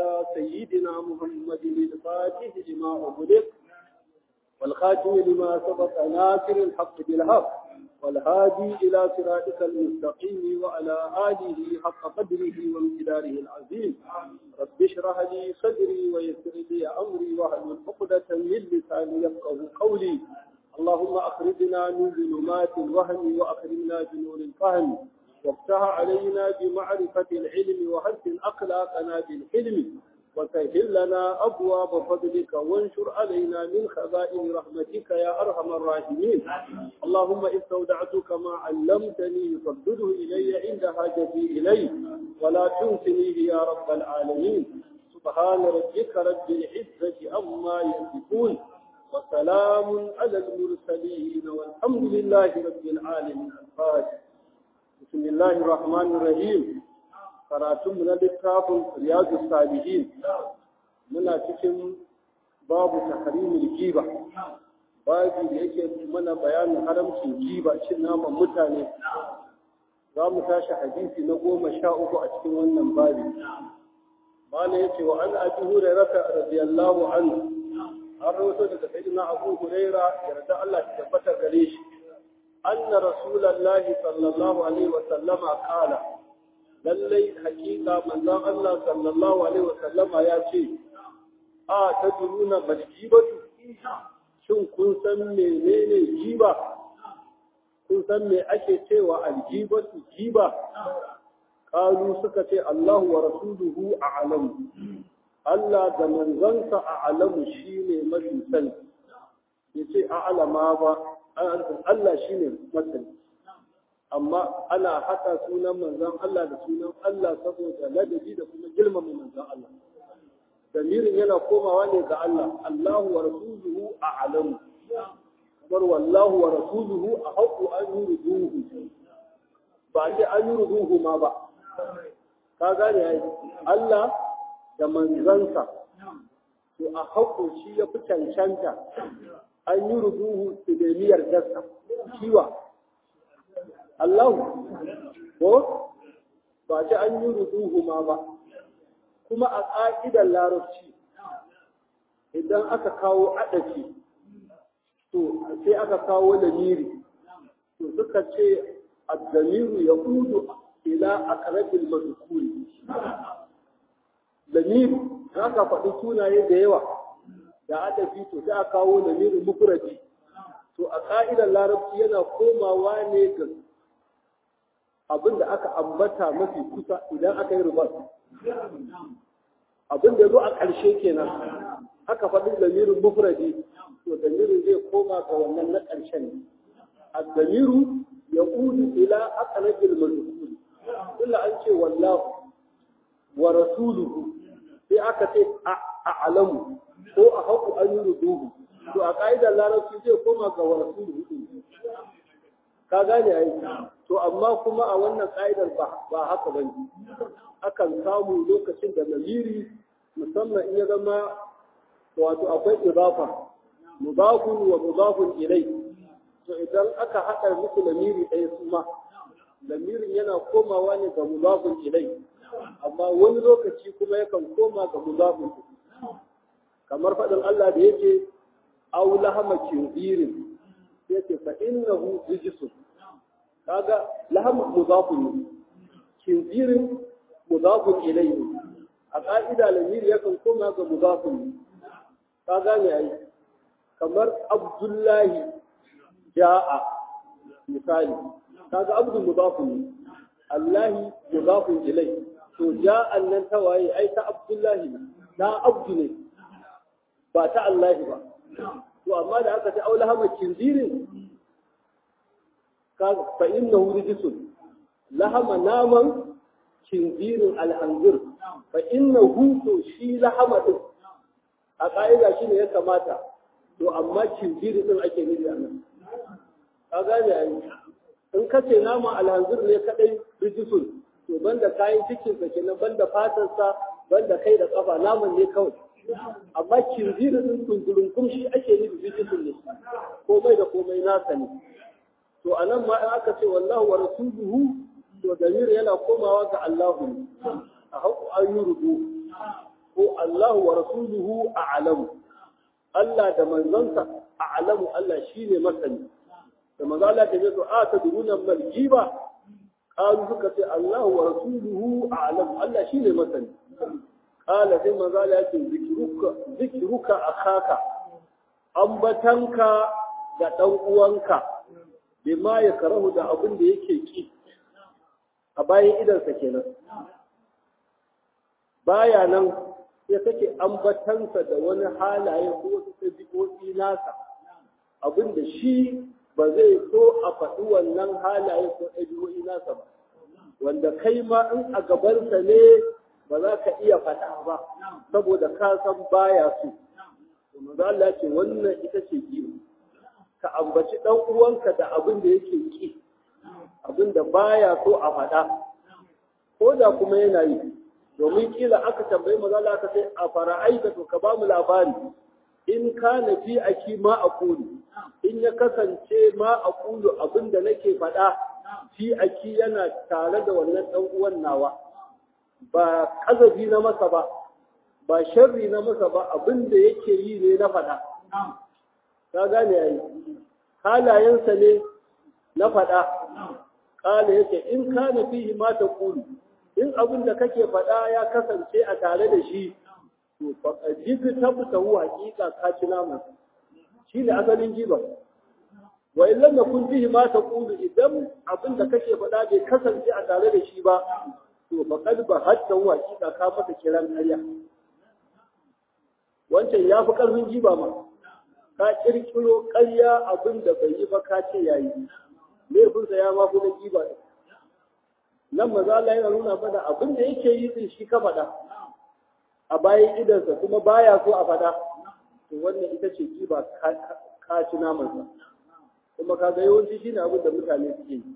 على سيدنا محمد الفاتح لما أغلق والخاتم لما سبق ناصر الحق بالحق والهادي إلى صراطك المستقيم وعلى آله حق قدره وامتداره العظيم رب اشرح لي صدري ويسر لي أمري واحلل عقدة من لساني يفقهوا قولي اللهم أخرجنا من ظلمات الوهم وأكرمنا بنور الفهم وافتح علينا بمعرفة العلم وحسن أخلاقنا بالحلم وسهل لنا أبواب فضلك وانشر علينا من خزائن رحمتك يا أرحم الراحمين اللهم استودعتك ما علمتني فردده إلي عند حاجتي إليه ولا تنسنيه يا رب العالمين سبحان ربك رب العزة عما يصفون وسلام على المرسلين والحمد لله رب العالمين الفاتح بسم الله الرحمن الرحيم karatunmu na littafin riyadu salihin muna cikin babu tahrimul giba babu da yake mana bayanin haramcin giba cin naman mutane za mu tashi hadisi na 13 a cikin wannan babu bala yace wa an abi hurairah radiyallahu anhu an rawaito daga sayyidina abu hurairah yarda Allah ya tabbata gare shi anna rasulullahi sallallahu alaihi wa sallama qala lallai hakika manzon Allah sallallahu alaihi wasallama ya ce a tadruna mal gibatu shin kun san menene giba kun san me ake cewa al gibatu giba qalu suka ce Allah wa rasuluhu a'lamu Allah da manzansa a'lamu shine mafi sani yace a'lama ba Allah shine masani amma ana haɗa sunan manzon Allah da sunan Allah saboda ladabi da kuma girmama manzon Allah. Damirin yana komawa ne ga Allah, Allahu wa rasuluhu a'lamu. Kamar wallahu wa rasuluhu ahqqu an yurduhu. Ba ce an yurduhu ma ba. Ka gane ai Allah da manzansa to a haƙo shi ya fi cancanta an yurduhu idaniyar dasa. Kiwa Allah ko ba ta an yi ruduhu ma ba kuma a ƙa'idar larabci idan aka kawo adafi to sai aka kawo lamiri to suka ce ad-damiru yaudu ila aqrabil madhkuri lamiri aka faɗi sunaye da yawa da adafi to sai aka kawo lamirin mufradi to a ƙa'idar larabci yana komawa ne ga abin da aka ambata mafi kusa idan aka yi rubar abin da zo a ƙarshe kenan aka faɗi lamirin mufradi to lamirin zai koma ga wannan na ƙarshen ne ad-damiru yaudu ila aqrabil madhkur illa an ce wallahu wa rasuluhu sai aka ce a'lamu ko a haƙu an yurduhu to a ƙa'idar larabci zai koma ga wa rasuluhu ka gane ai to amma kuma a wannan ƙa'idar ba haka bane akan samu lokacin da lamiri musamman in ya zama wato akwai idafa mudafun wa mudafun ilai to idan aka haɗa musu lamiri ɗaya kuma lamirin yana komawa ne ga mudafun ilai amma wani lokaci kuma yakan koma ga mudafun kamar faɗin Allah da yake aw lahama kinzirin yake fa innahu rijsun kaga laham mudafun kinzirin mudafun ilayhi a ka'ida lamir yakan koma ga mudafun kaga ne ai kamar abdullahi jaa misali kaga abdu mudafun allahi mudafun ilayhi to jaa nan tawaye ai ta abdullahi na abdu ne ba ta allahi ba to amma da aka ce aula hama kinzirin fa innahu rijsun lahama naman kinzirin al'anzir fa innahu to shi lahama din a ka'ida shine ya kamata to amma kinzirin din ake nufi anan ka gane ai in ka ce naman al'anzir ne kadai rijsun to banda kayan cikin sa kenan banda fatar sa banda kai da kafa naman ne kawai amma kinzirin din tungurin kumshi ake nufi rijsun ne komai da komai nasa ne to anan ma in aka ce wallahu wa rasuluhu to damir yana komawa ga Allahu a haƙu an yi rubu ko Allahu wa rasuluhu a'lamu Allah da manzonsa a'lamu Allah shine masani da manzo Allah ta ce to a ta duruna mal giba qalu suka ce Allahu wa rasuluhu a'lamu Allah shine masani qala sai manzo Allah ya ce zikruka akhaka ambatanka da dan uwanka bima ya karahu da abin da yake ki a bayan idansa kenan baya nan sai kake ambatansa da wani halaye ko wasu ɗabi'o'i nasa abinda shi ba zai so a faɗi wannan halaye ko ɗabi'o'i nasa ba wanda kai ma in a gabansa ne ba za ka iya faɗa ba saboda ka san baya so to manzo Allah ce wannan ita ce kiwo ka ambaci dan uwanka da abin da yake ki abin da baya so a faɗa ko da kuma yana yi domin kila aka tambayi maza Allah aka sai a fara'aita to ka ba mu labari in kana fi aki ma aqulu in ya kasance ma aqulu abinda nake faɗa fi aki yana tare da wannan dan uwan nawa ba kazabi na masa ba sharri na masa ba abinda yake yi ne na faɗa ka gane yayi halayensa ne na faɗa kala yake in kana fihi ma taqulu in abin da kake faɗa ya kasance a tare da shi to jibi tabbata huwa hakika ka ci naman shi ne asalin jiba wa illam yakun fihi ma taqulu idan abin da kake faɗa bai kasance a tare da shi ba to faqad ba hatta huwa hakika ka masa kiran ƙarya wancan ya fi ƙarfin jiba ma ka kirkiro ƙarya abin da bai yi ba ka ce yayi laifinsa ya ma fi na jiba nan maza Allah yana nuna mana abin da yake yi din shi ka faɗa a bayan idansa kuma baya so a faɗa to wannan ita ce kiba ka ci namansa kuma kaga yawanci shine abin da mutane suke yi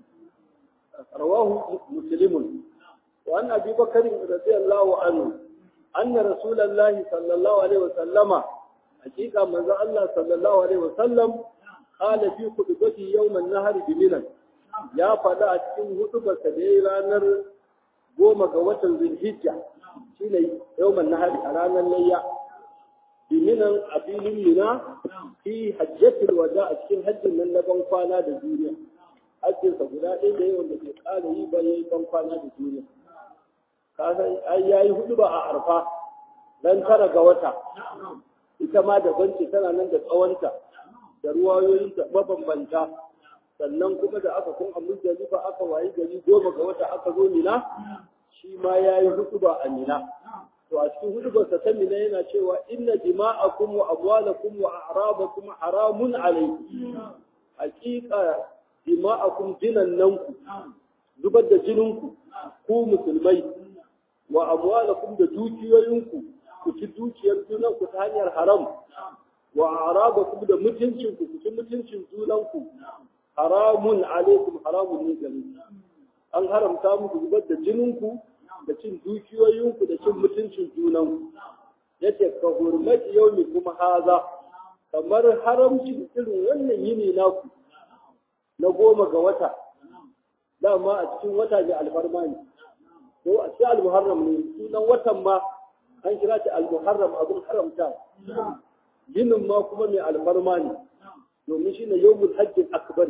rawahu muslimun wa an abi bakr radiyallahu anhu anna rasulullahi sallallahu alaihi wasallama hakika manzo Allah sallallahu alaihi wasallam qala fi khutbati yawm an-nahr bi Minan ya faɗa a cikin hudubarsa da ya ranar 10 ga watan Zulhijja shi ne yawman nahari a ranar layya biminan a filin Mina fi hajjatul wada a cikin hajjin nan na ban kwana da duniya hajjinsa guda ɗaya da yawan da ke ƙara yi ba yayi ban kwana da duniya ka san ai yayi huduba a Arfa ran 9 ga wata ita ma daban ce tana nan da tsawonta da ruwayoyinta mabambanta sannan kuma da aka kun amin jalifa aka wayi gari 10 ga wata aka zo Mina shi ma yayi hutuba a Mina to a cikin hutubarsa ta Mina yana cewa inna dima'akum wa amwalakum wa a'radakum haramun alaykum haqiqa dima'akum jinannanku zubar da jininku ku musulmai wa amwalakum da dukiyoyinku ku ci dukiyar junanku ta hanyar haram wa a'radakum da mutuncinku ku ci mutuncin junanku haramun alaikum haramun ne gare an haramta muku zubar da jininku da cin dukiyoyinku da cin mutuncin junanku yace ka hurmati yaumi kuma haza kamar haramcin irin wannan yini naku na 10 ga wata dama a cikin wata ne alfarma ne ko a cikin al-muharram ne sunan watan ma an kira shi al-muharram abun haramta yinin ma kuma mai alfarma ne domin shi ne yawmul hajjin akbar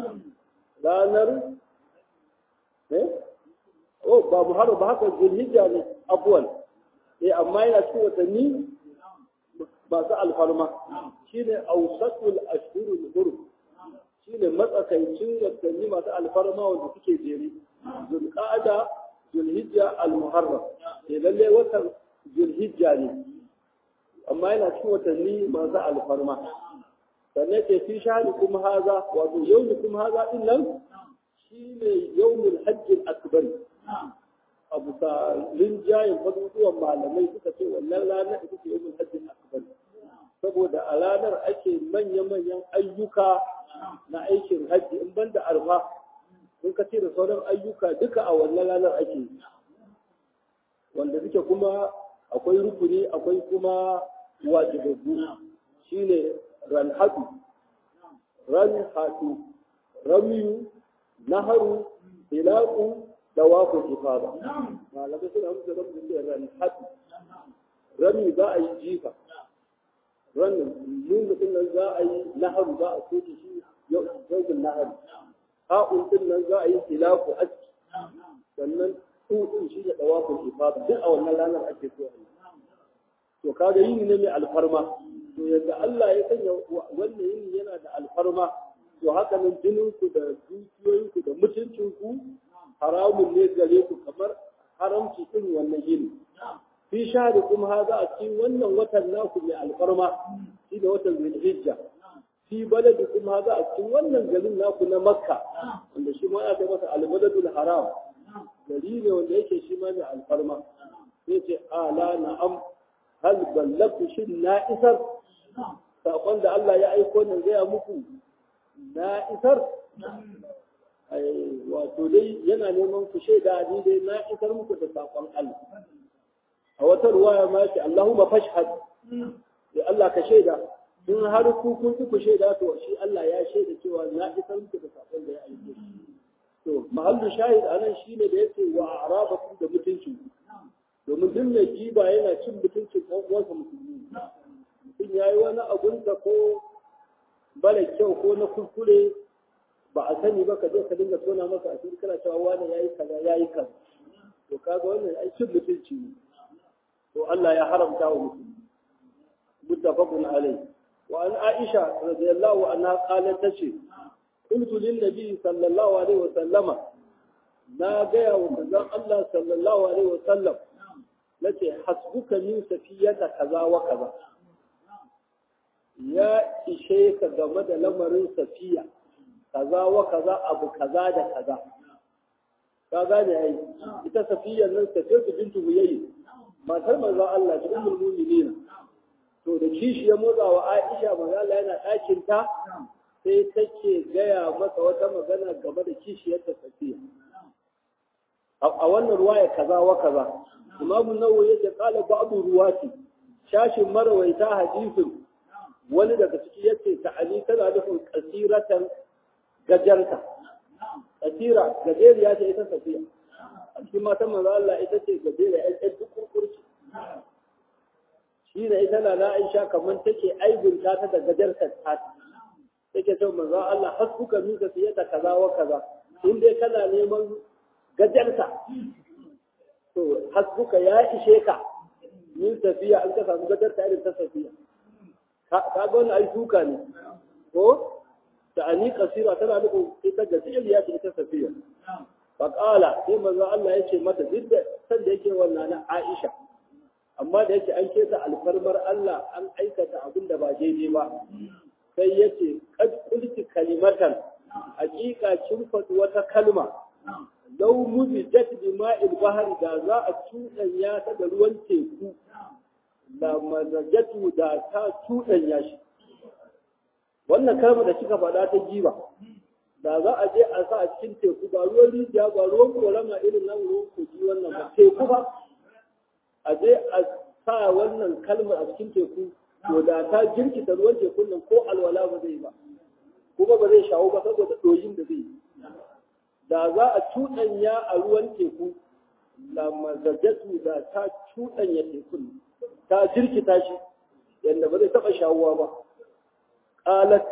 ranar ba muharram ba haka zulhijja ne afwan amma yana cikin watanni masu alfarma shine awsatul ashhurul hurum shine matsakaicin watanni masu alfarma wanda suke jere zulqa'ada zulhijja almuharram lalle watan zulhijja ne amma yana cikin watanni masu alfarma sannan ke fi shahari kuma haza wato yawmi kuma haza din nan shi ne yawmul hajjin akbar abu ta linjayin fasuwan malamai suka ce wannan ranar ita ce yawmul hajjin akbar saboda a ranar ake manya-manyan ayyuka na aikin hajji in banda arfa in ka ce da sauran ayyuka duka a wannan ranar ake wanda suke kuma akwai rukuni akwai kuma wajibabbu shine ranhatu ramiyu naharu ilaku da wafu ifada malamai suna musu rabu da ranhatu rami za a yi jifa ramin mungu din nan za a yi naharu za a soke shi yau naharu ha'un din nan za a yi tilafu aski sannan din shi da dawafin ifada duk a wannan ranar ake so to kaga yini ne mai alfarma to yadda Allah ya sanya wannan yini yana da alfarma to haka nan jininku da dukiyoyinku da mutuncinku haramun ne gare ku kamar haramci din wannan yini fi shahadi kuma haza a cikin wannan watan naku mai alfarma shi da watan zulhijja fi baladi kuma haza a cikin wannan garin naku na makka wanda shi ma ya kai masa albaladul haram gari ne wanda yake shi ma mai alfarma sai ce ala na'am hal ballagtu shin na isar sakon da Allah ya aiko nan gaya muku na isar wato dai yana neman ku shaida ni dai na isar muku da sakon Allah a wata ruwaya ma ce Allahumma fashhad ya Allah ka shaida in har ku kun ku shaida to shi Allah ya shaida cewa na isar muku da sakon da ya aiko to mahallu shahid anan shine da yake wa arabakum da mutunci domin duk mai giba yana cin mutuncin ɗan uwansa musulmi mutum ya yi wani abun da ko bara kyau ko na kuskure ba a sani ba ka je ka dinga tona masa a cikin kana cewa wani yayi kaza yayi kaza to kaga wannan ai cin mutunci ne to Allah ya haramta wa mutum muttafaqun alayhi wa an Aisha radiyallahu anha qalat tace qultu lin nabi sallallahu alaihi wa sallama na gaya wa manzon Allah sallallahu alaihi wa sallam nace hasbuka min safiyata kaza wa kaza ya ishe ka game da lamarin safiya kaza wa kaza abu kaza da kaza ka gane ai ita safiya nan safiyatu bintu huyayyi matar manzon Allah ta ummul mu'minin to da kishi ya motsa wa Aisha manzon Allah yana ɗakin ta sai take gaya masa wata magana game da kishiyarta safiya a wannan ruwaya kaza wa kaza Imam Nawawi yake kala ba'du ruwati shashin marawaita hadisin wani daga ciki yace ta'ali tana nufin kasiratan gajarta kasira gajeriya ce ita safiya a cikin matan manzo Allah ita ce gajeriya ai duk kurkurci shi ne ita na Aisha kaman take aibunta ta da gajarta ta take cewa manzo Allah hasbuka min kasiyata kaza wa kaza in dai kana neman gajarta to hasbuka ya ishe ka min tafiya an ka samu gajarta irin ta safiya ka ga wannan ai suka ne ko ta'ani kasira tana nufin ita gajeriya ce ita safiya fa qala sai manzo Allah yace mata duk da san da yake wannan na Aisha amma da yake an keta alfarmar Allah an aikata abin da ba daidai ba sai yace qad qulti kalimatan hakika kin faɗi wata kalma lau muzijat bima'il bahri da za a cuɗanya ta da ruwan teku da mazajatu da ta cuɗanya shi wannan kalmar da kika faɗa ta giba da za a je a sa a cikin teku ba ruwan rijiya ba ruwan korama irin nan ruwan kogi wannan ba teku ba a je a sa wannan kalmar a cikin teku to da ta jirkita ruwan tekun nan ko alwala ba zai ba kuma ba zai shawo ba saboda ɗoyin da zai yi da za a cuɗanya a ruwan teku la mazajatu da ta cuɗanya tekun ta jirkita shi yadda ba zai taɓa shawuwa ba qalat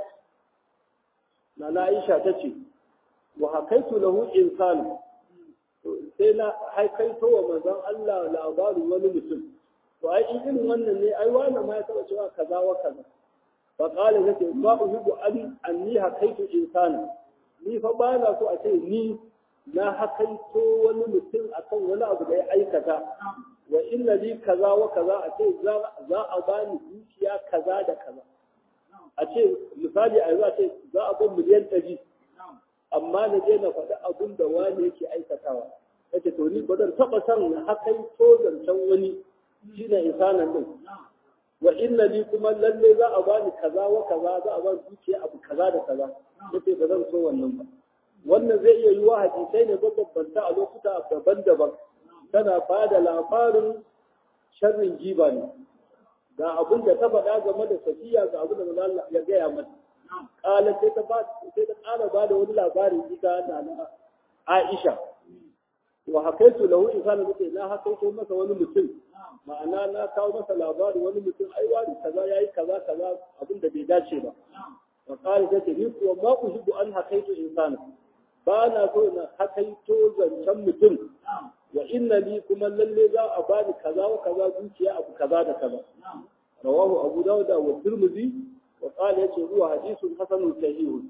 na Aisha tace wa hakaitu lahu insanu sai na haikaito wa manzon Allah labarin wani mutum to ai irin wannan ne ai wannan ma ya taɓa cewa kaza wa kaza fa qala nake ba uhibbu anni hakaitu insana ni fa ba na so a ce ni na hakaito wani mutum akan wani abu da ya aikata wa inna li kaza wa kaza a ce za a bani dukiya kaza da kaza a ce misali a yanzu a ce za a ban miliyan 100 amma na je na faɗi abin da wani yake aikatawa yace to ni ba zan taɓa san na hakaito zancen wani shine insanan din wa inna li kuma lalle za a bani kaza wa kaza za a bani dukiya abu kaza da kaza yace ba zan so wannan ba wannan zai iya yiwa hadisai ne babbanta a lokuta daban-daban tana bada labarin sharrin jiba ne ga abin da ta faɗa game da safiya ga abin da manzo Allah ya gaya mata kala sai ta ƙara ba da wani labari ita na Aisha wa hakaitu lahu insana muke na hakaito masa wani mutum ma'ana na kawo masa labari wani mutum ai wani kaza yayi kaza kaza abin da bai dace ba wa qala ta ni kuwa ma uhibbu an hakaitu insana ba na so na hakaito zancen mutum wa inna li kuma lalle za a bani kaza wa kaza zuciya abu kaza da kaza rawahu abu dawud wa tirmidhi wa qala yace huwa hadithun hasanun sahih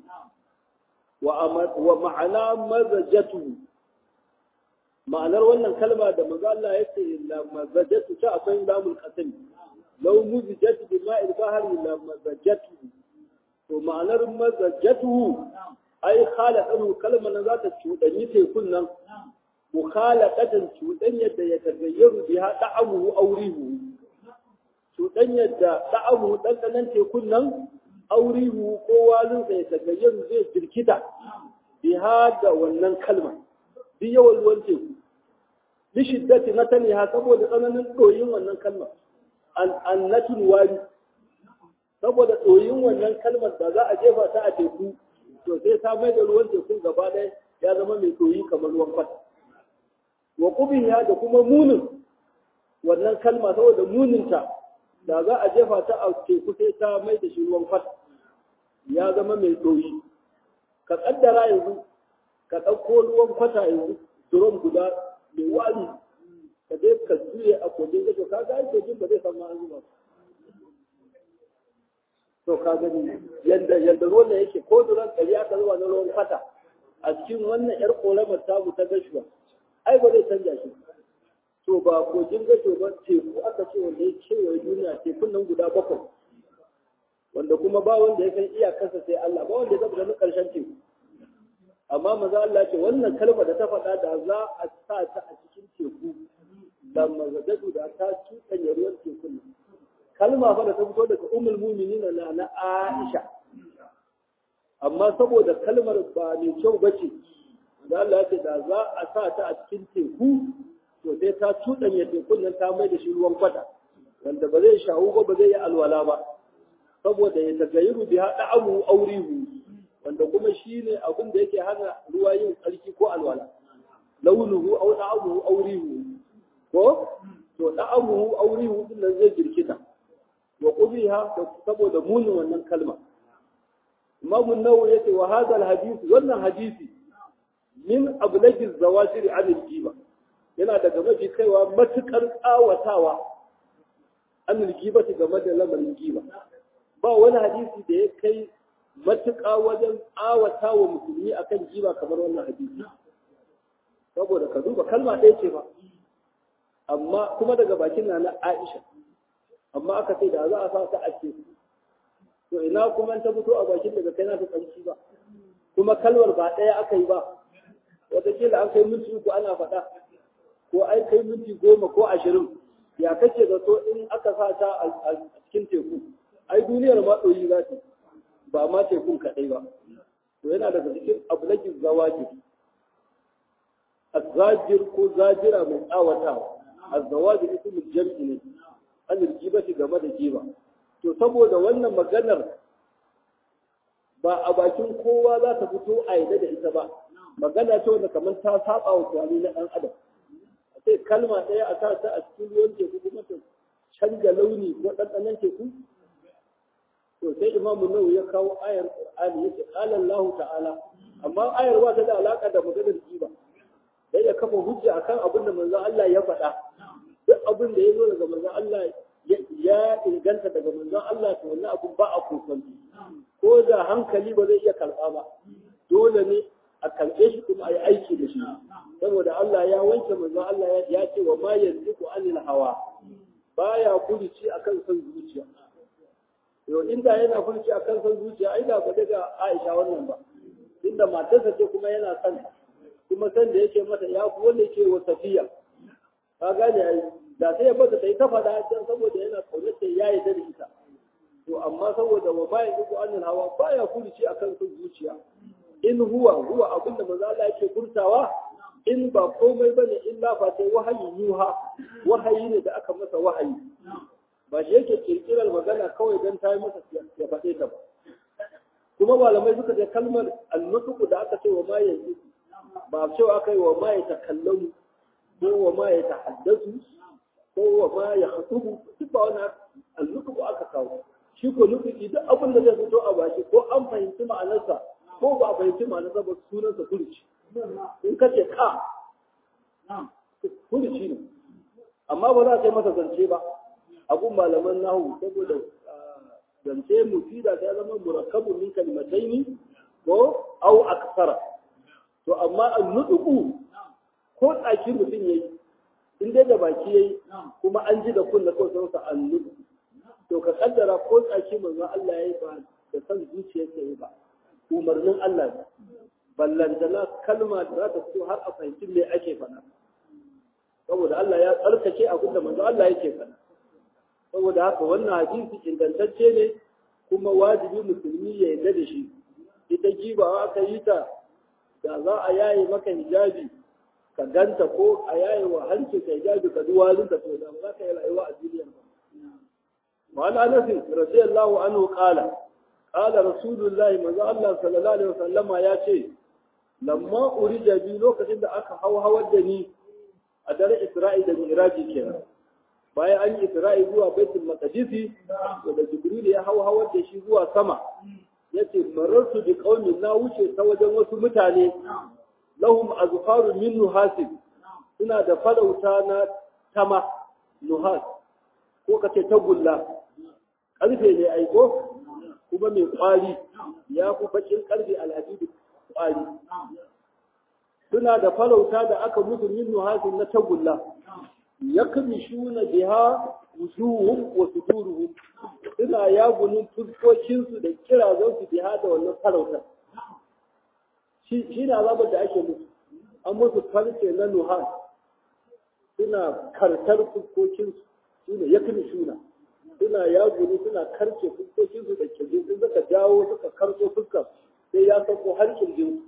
wa ma'ana mazajatu ma'anar wannan kalma da manzo Allah yace la mazajatu ta akwai lamul qasam law muzijat bi ma'il bahri la mazajatu to ma'anar mazajatu ai khalaqatu kalman za ta cudanyi tekun nan mukhalaqatan cudan yadda ya tagayyaru biha da'amuhu aurihu cudan yadda da'amuhu dandanan tekun nan aurihu ko walin sa ya tagayyaru zai jirkita biha da wannan kalma bi yawan ruwan teku bi shiddati nataniha saboda tsananin doyin wannan kalma annatul wali saboda doyin wannan kalmar da za a jefa ta a teku to sai ta mai da ruwan tekun gaba ɗaya ya zama mai doyi kamar ruwan kwata wa qubiha da kuma munin wannan kalma saboda muninta da za a jefa ta a teku sai ta mai da shi ruwan kwata ya zama mai doyi ka kaddara yanzu ka ɗauko ruwan kwata yanzu durom guda mai wani ka je ka juye a kogin gajo ka ga kogin ba zai samu an zuba to ka gani yadda ruwan da yake ko duran ɗari aka zuba na ruwan kwata a cikin wannan yar ƙoramar tamu ta gashuwa ai ba zai canja shi to ba kogin gajo ba teku aka ce wanda ya kewaye duniya tekun nan guda 7 wanda kuma ba wanda ya san iyakarsa sai Allah ba wanda ya zaba ganin ƙarshen teku amma maza Allah ce wannan kalma da ta faɗa da za a sa ta a cikin teku da mazadadu da ta cuɗanya ruwan tekun kalma fa da ta fito daga ummul mu'minin na Aisha amma saboda kalmar ba mai kyau bace da Allah ya ce da za a sa ta a cikin teku to sai ta cuɗanya tekun nan ta mai da shi ruwan kwata wanda ba zai shawu ba zai yi alwala ba saboda ya tagayyuru biha da'amu aurihu wanda kuma shi ne abin da yake hana ruwa yin tsarki ko alwala launuhu au da'amuhu aurihu ko to da'amuhu aurihu din nan zai jirkita wa qubiha saboda munin wannan kalma Imam an-Nawawi yace wa hadha al-hadith wannan hadisi min ablagi zawajir an al-ghiba yana daga mafi kaiwa matukar tsawatawa an al-ghiba game da lamarin giba ba wani hadisi da ya kai matuƙa wajen awata wa musulmi akan jiba kamar wannan hadisi saboda ka duba kalma ɗaya ce ba amma kuma daga bakin na Aisha amma aka ce da za a sa ta a ce to ina kuma ta fito a bakin daga kai na ta tsanci ba kuma kalmar ba ɗaya aka yi ba wataƙila an kai minti 3 ana faɗa ko ai kai minti 10 ko 20 ya kace da so in aka sa ta a cikin teku ai duniyar ma ɗoyi za ta ba ma tekun kaɗai ba to yana daga cikin ablagin zawajir azzajir ko zajira mai tsawatawa azzawajir ismul jam'i ne an rigibati game da jiba to saboda wannan maganar ba a bakin kowa za ta fito a yadda da ita ba magana ce wanda kamar ta saba wa tunani na ɗan adam a sai kalma ɗaya a sa ta a cikin ruwan teku kuma ta canja launi ko ɗanɗanon teku to sai imamu nawawi ya kawo ayar qur'ani yace qala Allah ta'ala amma ayar ba ta da alaka da maganar jiba dai ya kafa hujja akan abin da manzon Allah ya faɗa duk abin da ya zo daga manzon Allah ya inganta daga manzon Allah to wannan abu ba a kokonci ko da hankali ba zai iya karɓa ba dole ne a karɓe shi kuma a yi aiki da shi saboda Allah ya wanke manzon Allah ya ce wa ma yanziku anil hawa baya kulici akan son zuciya yau inda yana furci akan san zuciya ai da ba daga Aisha wannan ba inda matarsa ce kuma yana son kuma san da yake mata ya fi wanda yake wa Safiya ka gane ai da sai ya bata sai ta fada dan saboda yana kaunar ta yayi da ita to amma saboda wa bayan duk annal hawa baya furci akan san zuciya in huwa abinda manzo Allah yake furtawa in ba komai bane illa fa sai wahayi ne da aka masa wahayi ba shi yake kirkirar magana kawai don ta yi masa ya faɗe ta ba kuma malamai suka ce kalmar alnutuku da aka ce wa ma yanzu ba cewa aka yi wa ma ya takallamu ko wa ma ya tahaddasu ko wa ma ya khatubu duk ba wannan al-nutqu aka kawo shi ko nutqi duk abin da zai fito a baki ko an fahimci ma'anarsa ko ba a fahimci ma'anarsa ba sunansa furuci in ka ce ka furuci ne amma ba za ka yi masa zance ba abun malaman nahu saboda zance mufida ta zama murakkabun min kalimataini ko au aksara to amma an-nutqu ko tsaki mutum yayi in dai da baki yayi kuma an ji da kunna ko sansa an-nutqu to ka kaddara ko tsaki manzo Allah yayi ba da san zuciyarsa yayi ba umarnin Allah ne ballantana kalma da za ta fito har a fahimci me ake faɗa saboda Allah ya tsarkake abin da manzo Allah yake faɗa saboda haka wannan hadisi ingantacce ne kuma wajibi musulmi ya yarda da shi ita gibawa aka yi ta da za a yaye maka hijabi ka ganta ko a yaye wa hanci ka hijabi ka duwalin ka to da ba za ka yi rayuwa a duniya ba وعن أنس رضي الله عنه قال قال رسول الله manzo Allah sallallahu alaihi wasallama ya ce lamma urija bi lokacin da aka hawar da ni a dare Isra'i da Mi'raji kenan bayan an yi Isra'i zuwa Baitul Maqdis da Jibril ya hawar da shi zuwa sama yace marartu bi qaumin na wuce ta wajen wasu mutane lahum azfarun min nuhasib suna da farauta na tama nuhas ko kace tagulla karfe ne aiko kuma mai kwari ya fi bakin karfe alhadidu kwari suna da farauta da aka musu min nuhasin na tagulla yakmishuna biha wujuhum wa suduruhum suna yagunin fuskokinsu da kirazansu biha da wannan farauta shi ne azabar da ake musu an musu farce na nuhas suna kartar fuskokinsu shine yakmishuna suna yaguni suna karce fuskokinsu da kirjin sun suka jawo suka karso fuskar sai ya sauko har kirjin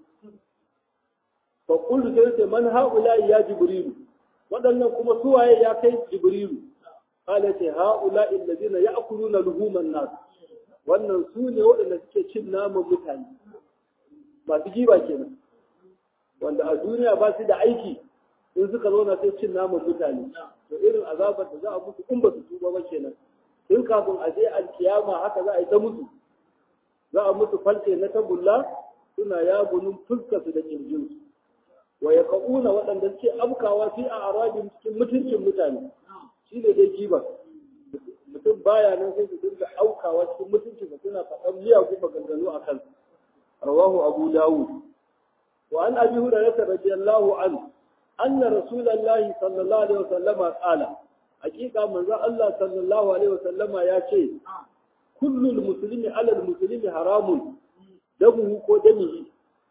fa kullu sai man haula ya jibrilu waɗannan kuma suwaye ya kai jibrilu qala ta haula alladhina ya'kuluna luhuman nas wannan su ne waɗanda suke cin naman mutane masu giba kenan wanda a duniya ba su da aiki in suka zauna sai cin naman mutane to irin azabar da za a musu in ba su tuba ba kenan in kafin a je alkiyama haka za a yi ta musu za a musu falce na tagulla suna yagunin fuskarsu da kirjinsu wa ya ƙa'una waɗanda suke afkawa fi a arabin cikin mutuncin mutane shi ne dai giba mutum baya nan sai su dinga aukawa cikin mutuncin da suna faɗan miyagun maganganu a kan rawahu abu dawud wa an abi hurairah radiyallahu anhu anna rasulullahi sallallahu alaihi wasallama qala hakika manzo Allah sallallahu alaihi wasallama ya ce kullul muslimi alal muslimi haramun damuhu ko damihi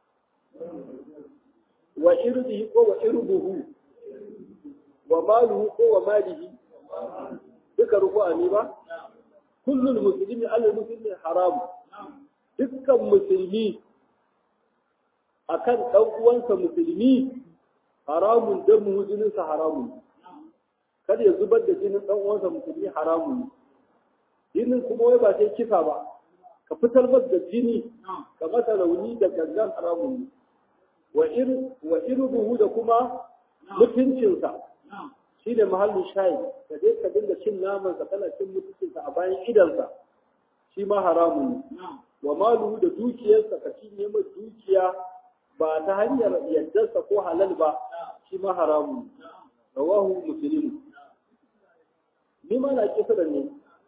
wa irdihi ko wa irduhu wa maluhu ko wa malihi duka rufu'a ne ba kullul muslimi alal muslimi haramun dukkan musulmi akan dan uwansa musulmi haramun damuhu jininsa haramun kada ya zubar da jinin dan uwansa musulmi haramun jinin kuma wai ba sai kisa ba ka fitar masa da jini ka masa rauni da gangan haramun wa irduhu da kuma mutuncinsa shi ne mahallin shayi ka je ka dinga cin naman sa kana cin mutuncinsa a bayan idansa shi ma haramun wa maluhu da dukiyarsa ka cinye mai dukiya ba ta hanyar yaddarsa ko halal ba shi ma haramun rawahu muslim ni ma na kisra ne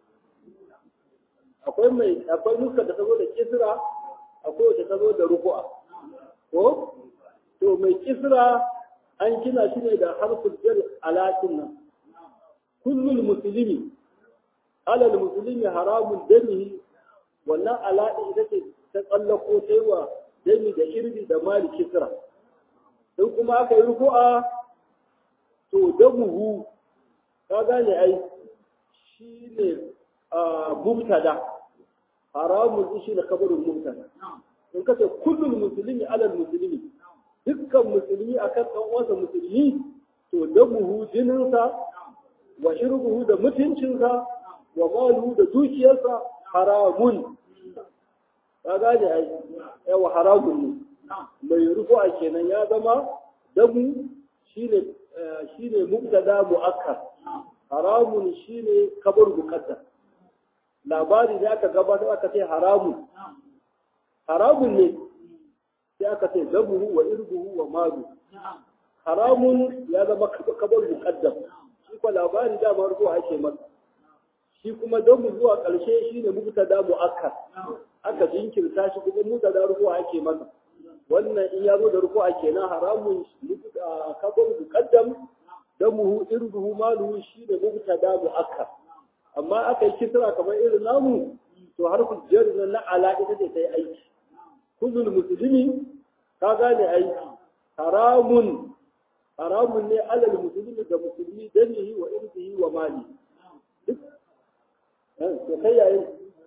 akwai nuska da ta zo da kisra akwai wacce ta zo da rufu'a ko to mai kisra an kina shi ne da harfin jar alatin nan kullul muslimi alal muslimi haramun damihi wannan alaɗi ita ce ta tsallako sai wa dami da irbi da mali kisra in kuma aka yi rufu'a to damuhu ka gane ai shi ne mubtada haramun shi ne kabarin mubtada in ka ce kullum musulmi alal musulmi dukkan musulmi akan ɗan uwansa musulmi to damuhu jininsa wa irbuhu da mutuncinsa wa maluhu da dukiyarsa haramun ka gane ai yawa haramun ne mai rufu'a kenan ya zama damu shine mubtada mu'akkar, haramun shine kabar muqaddam. Labari da aka gabatar aka ce haramun ne sai aka ce zabuhu wa irbuhu wa madu. Haramun ya zama kabar muqaddam, shi ko labari da marfu ake masa. Shi kuma dabu zuwa ƙarshe shine mubtada mu'akkar, aka jinkirta shi kuma mubtada rufu ake masa. Wannan in ya zo da rufu kenan haramun kabar muqaddam, damuhu irbuhu maluhu shine mubtada mu'akkar. Amma aka yi kisra kamar irin namu to harfin jar na ala ita ce ta yi aiki. Kullul muslimi ka gane aiki. Haramun ne alal muslimi da musulmi danihi wa irbihi wa mali. Duk to kai yayin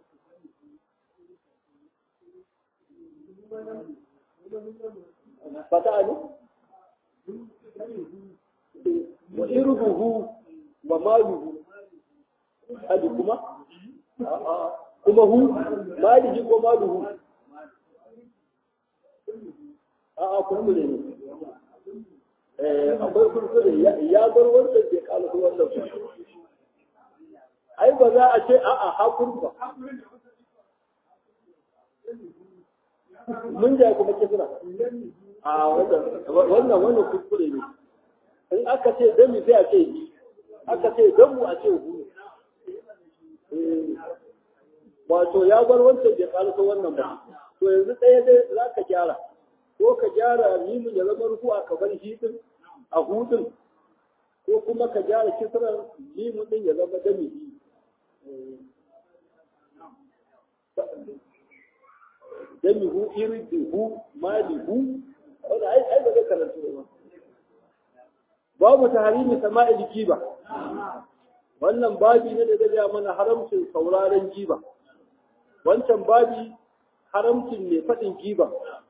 fata'alu wa irbuhu wa maluhu hadi kuma hu malihi ko maluhu kuskure ne akwai kuskure ya bar wannan bai kala su wannan ai ba za a ce hakun ba mun ja kuma kisra wannan kuskure ne in aka ce dami sai a ce aka ce damu a ce hu wato ya bar wancan bai kala su wannan ba to yanzu ɗaya dai za ka gyara ko ka gyara mimin ya zama rufu a kabar hidin a hudun ko kuma ka gyara kisran mimin din ya zama dami damihu irdihu malihu wanda ai ba zai karanta ba babu tahrimi sama'il giba wannan babi ne da zai mana haramcin sauraron giba wancan babi haramcin ne fadin giba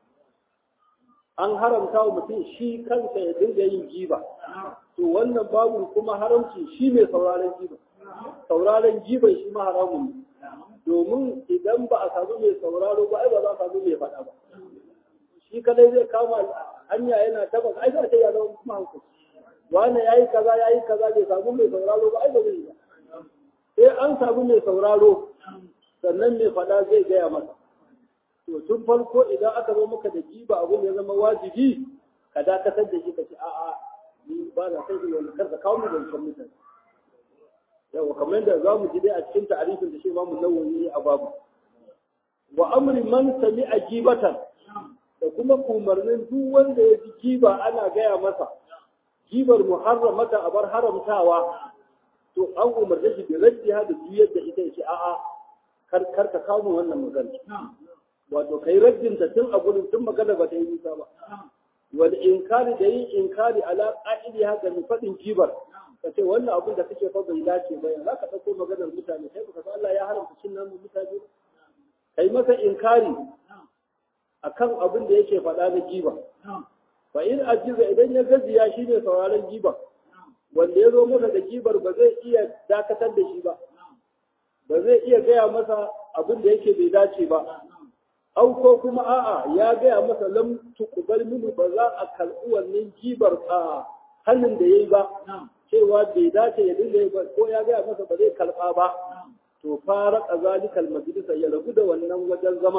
an haramta wa mutum shi kansa ya dinga yin giba to wannan babu kuma haramci shi mai sauraron giba sauraron giban shi ma haramun ne domin idan ba a samu mai sauraro ba ai ba za a samu mai faɗa ba shi kadai zai kama hanya yana tabbas ai za ta ya zama kuma hankali wani yayi kaza bai samu mai sauraro ba ai ba zai yi sai an samu mai sauraro sannan mai faɗa zai gaya masa to tun farko idan aka zo maka da giba abin ya zama wajibi ka dakatar da shi ka ce a'a ni ba na san wani karka kawo mu zancen mutane yawa kamar da za mu ji dai a cikin ta'arifin da shi Imam Nawawi a babu wa amri man sami'a gibatan da kuma umarnin duk wanda ya ji giba ana gaya masa gibar muharramata a bar haramtawa to an umarce shi da raddiha da juyar da ita yace a'a kar ka kawo wannan magana wato kai raddin ta tun a gurin tun magana ba ta yi nisa ba wal inkari da yin inkari ala qa'idiha ga fadin gibar kace wannan abin da kake fa bai dace ba yanzu ka dauko maganar mutane kai baka san Allah ya haramta cin namun mutane kai masa inkari akan abin da yake faɗa na giba fa in ajiza idan ya gaziya shi ne sauraron giba wanda ya zo masa da gibar ba zai iya dakatar da shi ba ba zai iya gaya masa abin da yake bai dace ba au ko kuma a'a ya gaya masa lam tuqbal minhu ba za a karɓi wannan gibar a hannun da yayi ba cewa bai dace ya dinga yi ba ko ya gaya masa ba zai karɓa ba to fara kazalikal majlisa ya rabu da wannan wajen zaman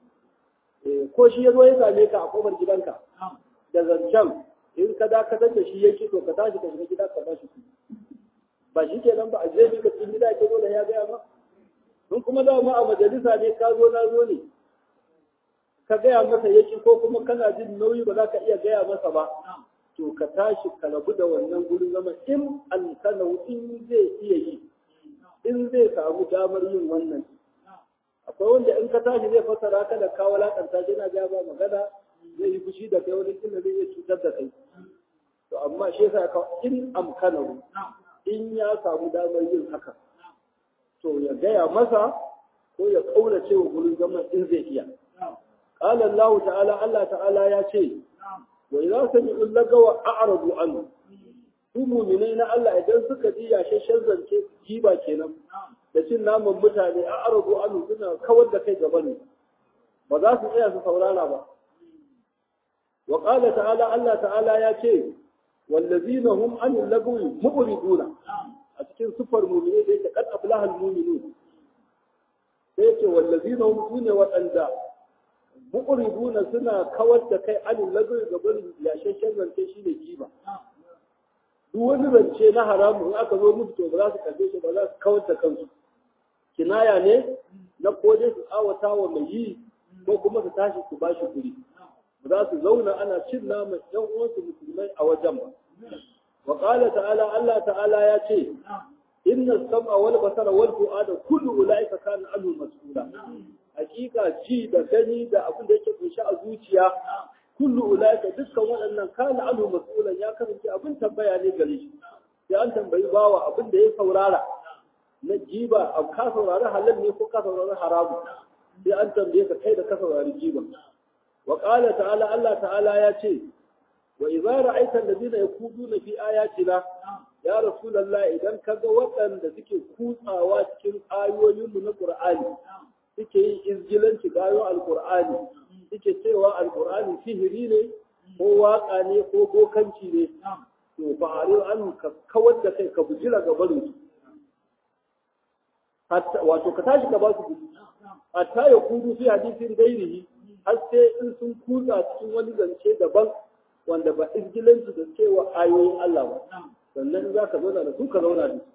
ko shi ya zo ya same ka a kofar gidanka da zancen in ka dakatar da shi yake to ka tashi ka shiga gida ka ba shi ba shi kenan ba a je ka cikin gida ke zo da ya gaya ba in kuma da ma a majalisa ne ka zo na zo ne ka gaya masa yake ko kuma kana jin nauyi ba za ka iya gaya masa ba to ka tashi ka rabu da wannan gurin zama in alkanau in zai iya yi in zai samu damar yin wannan akwai wanda in ka tashi zai fassara ka da kawo lakanta shi na ga ba magana zai yi fushi da kai wani inda zai iya cutar da kai to amma shi yasa ka in amkanahu in ya samu damar yin haka to ya gaya masa ko ya kaurace wa gurin zaman in zai iya قال الله تعالى الله تعالى يا شيء وإذا سمعوا اللغو أعرضوا عنه su mu'minai na Allah idan suka ji yashashen zance giba kenan da cin naman mutane a arabu anu suna kawar da kai gaba ne ba za su tsaya su saurara ba wa qala ta'ala Allah ta'ala ya ce wallazina hum anil lagwi mu'riduna a cikin sufar mu'mini da yake kad aflahal mu'minun sai yake wallazina hum sune waɗanda mu'riduna suna kawar da kai anil lagwi gaban yashashen zance shine giba duk wani zance na haramu in aka zo musu to ba za su kalle shi ba za su kawar da kansu kinaya ne na kodai su awata wa mai yi ko kuma su tashi su bashi guri ba za su zauna ana cin naman ɗan uwansu musulmai a wajen ba wa qala ta'ala Allah ta'ala ya ce inna as-sam'a wal basara wal fu'ada kullu ulaika kana anhu mas'ula hakika ji da gani da abin da yake kunshi a zuciya kullu ulaika dukkan waɗannan kana anhu mas'ulan ya kasance abin tambaya ne gare shi sai an tambayi bawa abin da ya saurara na jiba a ka saurari halal ne ko ka saurari haramu sai an tambaye ka kai da ka saurari jiba wa qala ta'ala Allah ta'ala ya ce wa idza ra'aita alladhina yakuduna fi ayatina ya rasulullah idan kaga waɗanda suke kutsawa cikin ayoyin mu na qur'ani suke yin izgilanci ga ayoyin alqur'ani suke cewa alqur'ani sihiri ne ko waka ne ko bokanci ne to fa'alu an ka kawar da kai ka bujira ga barin hatta wato ka tashi ka ba su gudu hatta ya kudu fi hadisin gairihi har sai in sun kutsa cikin wani zance daban wanda ba izgilanci da cewa ayoyin Allah ba sannan za ka zauna da su ka zauna da su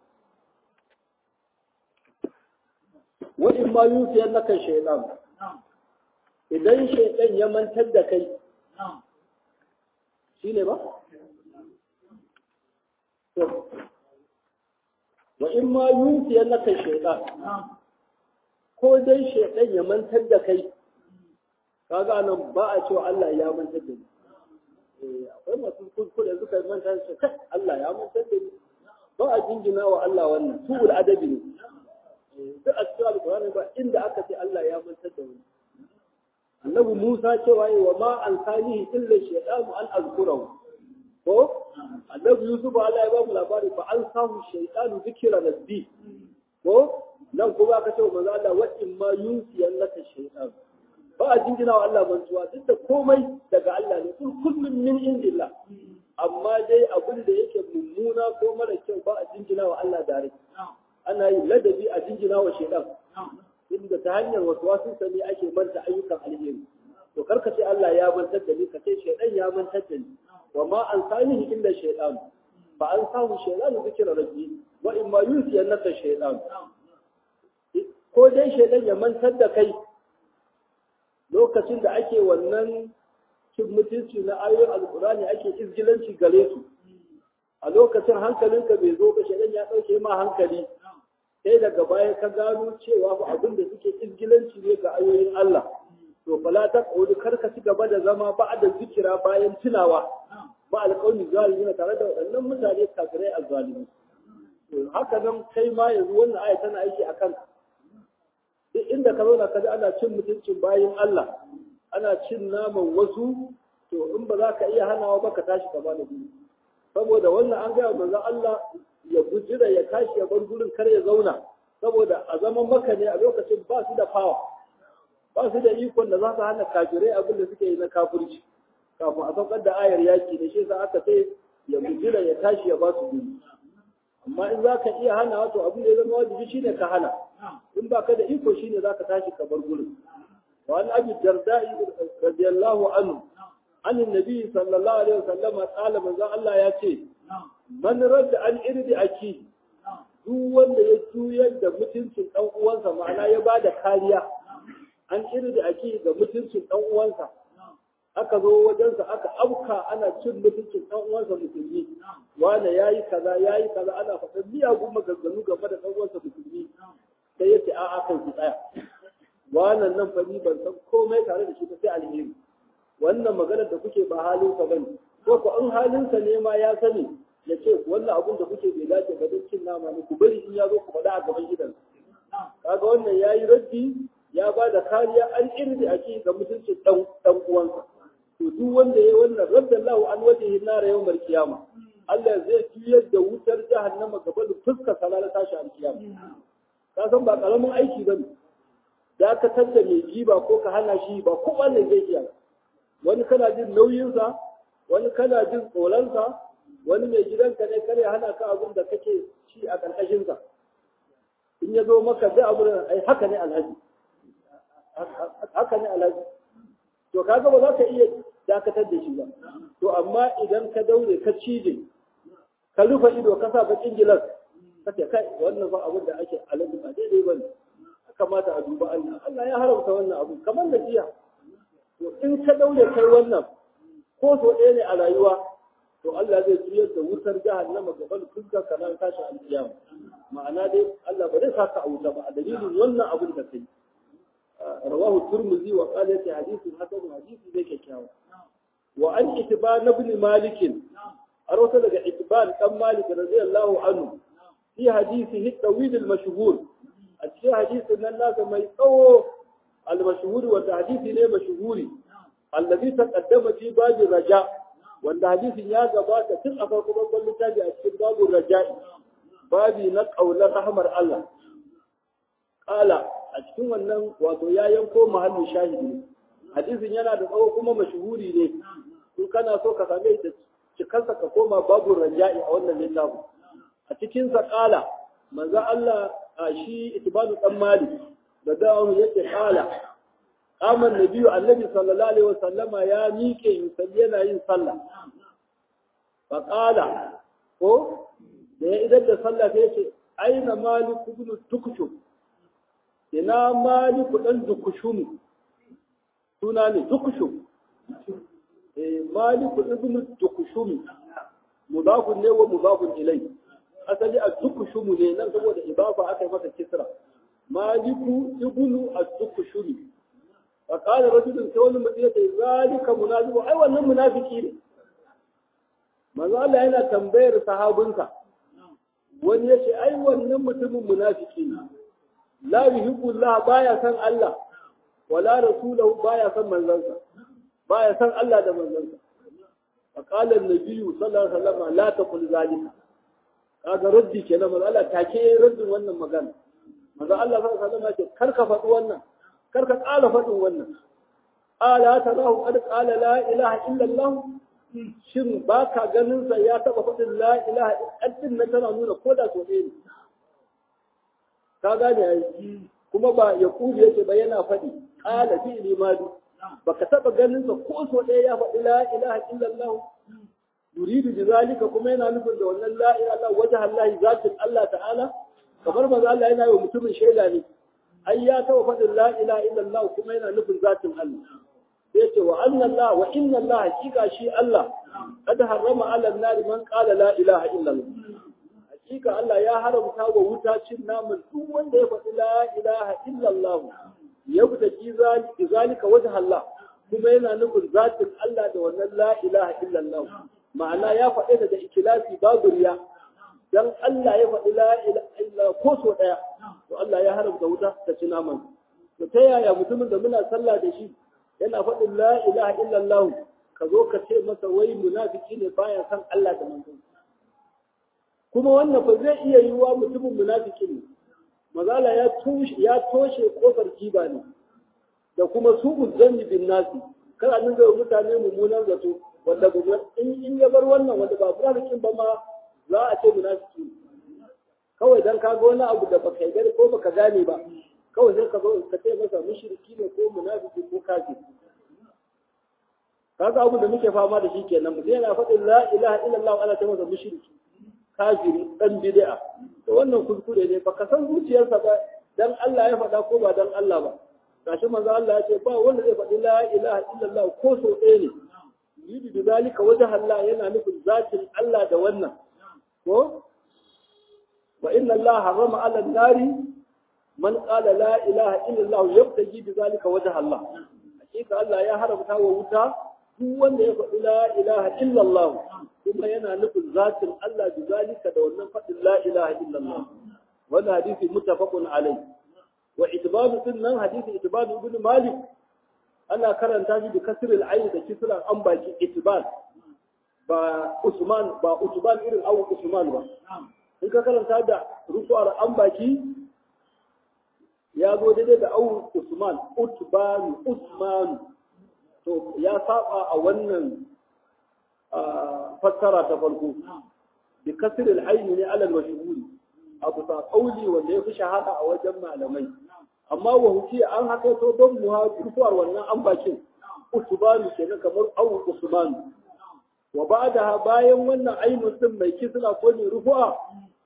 wa in ma yufiyar naka shaytan idan shaytan ya mantar da kai shine ba wa in ma yufiyar naka shaytan ko dai shaytan ya mantar da kai kaga nan ba a cewa Allah ya mantar da ni akwai masu kuskure suka manta su kai Allah ya mantar da ni ba a jingina wa Allah wannan su'ul adabi ne duk a cikin alƙur'ani ba inda aka ce Allah ya mantar da ni annabi Musa cewa wa ma an sanihi illa shaytanu an azkurahu ko annabi Yusuf Allah ya ba mu labari fa an samu shaytanu zikra nasbi ko nan kuma aka ce manzo Allah wa in ma yusiyan laka shaytan ba a jingina wa Allah mantuwa duk da komai daga Allah ne kullum min indillah amma dai abin da yake mummuna ko mara kyau ba a jingina wa Allah dare ana yi ladabi a jingina wa shaytan inda ta hanyar wasu sani ake manta ayyukan alheri to karka ce Allah ya mantar da ni ka ce shaytan ya mantar da ni wa ma an sanihi illa shaytan fa an samu shaytan zikra rabbi wa in ma yusiyannaka shaytan ko dai shaytan ya mantar da kai lokacin da ake wannan cin mutunci na ayoyin alkurani ake izgilanci gare su a lokacin hankalinka bai zo ba shaidan ya ɗauke ma hankali sai daga baya ka gano cewa ba abin da suke izgilanci ne ga ayoyin Allah to fala ta qawli karka ci gaba da zama ba da zikira bayan tunawa ba alƙawmi zalimi tare da waɗannan mutane kafirai azzalimi to haka nan kai ma yanzu wannan aya tana aiki akan duk inda ka zauna ka ji ana cin mutuncin bayan Allah ana cin naman wasu to in ba za ka iya hanawa ba ka tashi ka bada gudu saboda wannan an gaya manzon Allah ya gujira ya tashi ya bar gurin kar ya zauna saboda a zaman maka ne a lokacin ba su da fawa ba su da ikon da za su hana kafirai abin da suke yi na kafirci kafin a saukar da ayar yaki da shi sa aka ce ya gujira ya tashi ya ba su gudu amma in za ka iya hana to abin da ya zama wajibi shine ka hana in ba ka da iko shine za ka tashi ka bar gurin wa an abi darda'i radiyallahu anhu an annabi sallallahu alaihi wasallam qala manzo Allah ya ce man radda an irdi aki duk wanda ya juyar da mutuncin dan uwansa ma'ana ya bada kariya an irdi aki ga mutuncin dan uwansa aka zo wajensa aka auka ana cin mutuncin ɗan uwansa musulmi wanda yayi kaza ana faɗin miyagun maganganu game da ɗan uwansa musulmi sai yace a'a kai ki tsaya wannan nan fa ni ban san komai tare da shi ba sai alheri wannan maganar da kuke ba halinsa bane ko ko in halinsa ne ma ya sani ya ce wannan abun da kuke bai dace ba don cin nama ne ku bari in ya zo ku faɗa a gaban gidan kaga wannan yayi raddi ya ba da kariya an irdi ake ga mutuncin ɗan uwansa to duk wanda yayi wannan raddallahu an wajhi nar yawmal qiyama Allah zai juyar da wutar jahannama gaban fuskar salala tashi alkiyama ka san ba karamin aiki bane da ka tanda mai jiba ko ka hana shi ba kowa ne zai iya wani kana jin nauyinsa wani kana jin tsoronsa wani mai gidanka ne kare hana ka abin da kake ci a ƙarƙashinsa in ya zo maka da abu ai haka ne alhaji haka ne alhaji to kaga ba za ka iya dakatar da shi ba to amma idan ka daure ka cije ka rufe ido ka sa bakin gilas ka ce kai wannan ba abin da ake alhaji ba daidai ba ne kamata a duba Allah Allah ya haramta wannan abu kamar da jiya to in ka daure kai wannan ko so ɗaya ne a rayuwa to Allah zai juyar da wutar jahannama gaban fuskar ka nan tashi alkiyama ma'ana dai Allah ba zai saka a wuta ba a dalilin wannan abin da kai rawahu turmuzi wa qala fi hadithin hasan hadisi zai kyakkyawa wa an itban ibn malik arwata daga itban dan malik radiyallahu anhu fi hadithihi tawil al-mashhur a cikin hadisin nan nasa mai tsawo al-mashhur wanda hadisi ne mashhuri alladhi taqaddama fi babi raja wanda hadisin ya gabata tun a farko babban littafi a cikin babu raja'i babi na kaular rahmar Allah qala a cikin wannan wato ya yanko mahallin shahidi hadisin yana da tsawo kuma mashhuri ne in kana so ka same da cikansa ka koma babu raja'i a wannan littafi a cikin sa qala manzo Allah shi itibanu dan malik da da'awu yake qala qama an-nabi annabi sallallahu alaihi wasallama ya miƙe yusalli yana yin sallah fa qala ko da ya idan da sallah sai yace aina malik ibn tukushum ina malik dan dukushum suna ne dukushum malik ibn dukushum mudafun ne wa mudafun ilayhi asali ad-dukushum ne nan saboda idafa aka yi masa kisra maliku ibnu ad-dukushum fa qala rajulun tawalla madinata zalika munafiqu ai wannan munafiki ne manzo Allah yana tambayar sahabinsa wani yace ai wannan mutumin munafiki ne la yuhibbu Allah baya san Allah wala rasulahu baya san manzansa baya san Allah da manzansa fa qala an-nabiy sallallahu alaihi wasallam la taqul zalika kaga raddi kenan manzo Allah take raddin wannan magana manzo Allah sallallahu alaihi wasallam ce karka faɗi wannan karka ƙala faɗin wannan ala tarahu qad qala la ilaha illa Allah shin baka ganin sa ya taba faɗin la ilaha illa nan tana nuna koda so ne ka gane ai kuma ba ya kudi yake ba yana faɗi qala fi limadi baka taba ganin sa ko so ɗaya ya faɗi la ilaha illa Allah yuridu bizalika kuma yana nufin da wannan la ilaha illallah wajha Allah zatin Allah ta'ala kamar manzo Allah yana yi mutumin shaida ne ai ya taba fadin la ilaha illallah kuma yana nufin zatin Allah sai ce wa anna Allah wa inna Allah hakika shi Allah kad harrama ala an-nar man qala la ilaha illallah hakika Allah ya haramta wa wuta cin naman duk wanda ya faɗi la ilaha illallah ya buta zalika wajha Allah kuma yana nufin zatin Allah da wannan la ilaha illallah ma'ana ya faɗi daga ikhlasi babu riya dan Allah ya faɗi la ilaha illallah ko so daya to Allah ya haramta wuta ta ci naman to ta yaya mutumin da muna sallah da shi yana faɗin la ilaha illallah ka zo ka ce masa wai munafiki ne baya san Allah da manzon kuma wannan fa zai iya yiwa mutumin munafiki ne mazala ya toshe kofar kiba ne da kuma su'u zanni bin nasi kada nan ga mutane mummunan zato wanda in ya bar wannan wanda ba munafikin ba ma za a ce munafiki kawai dan ka ga wani abu da baka gani ko baka gane ba kawai sai ka zo ka ce masa mushriki ne ko munafiki ko kafir kaga abu da muke fama da shi kenan mutum yana faɗin la ilaha illallah ana ce masa mushriki kafiri dan bid'a to wannan kuskure ne baka san zuciyarsa ba dan Allah ya faɗa ko ba dan Allah ba gashi manzo Allah ya ce ba wanda zai faɗi la ilaha illallah ko so ɗaya ne yidi da zalika wajha Allah yana nufin zatin Allah da wannan ko wa inna Allah harrama 'ala an-nari man qala la ilaha illallah yabtaji bi zalika wajha Allah hakika Allah ya haramta wa wuta duk wanda ya faɗi la ilaha illallah kuma yana nufin zatin Allah bi zalika da wannan faɗin la ilaha illallah wannan hadisi muttafaqun alayhi wa itibadu nan hadisi itibadu ibn malik ana karanta shi da kasrul ayn da kisran an baki itibad ba usman ba utban irin awu usman ba in ka karanta da rufu'ar an baki ya zo daidai da awu usman utban usman to ya saba a wannan fassara ta farko bi kasr al-ayn ne ala al-mashhur abu ta qauli wanda yafi shahada a wajen malamai amma wa hukiya an haka to don muhafizuwar wannan an bakin usmanu kenan kamar awu usmanu wa ba'daha bayan wannan ainun din mai kisra ko ne rufu'a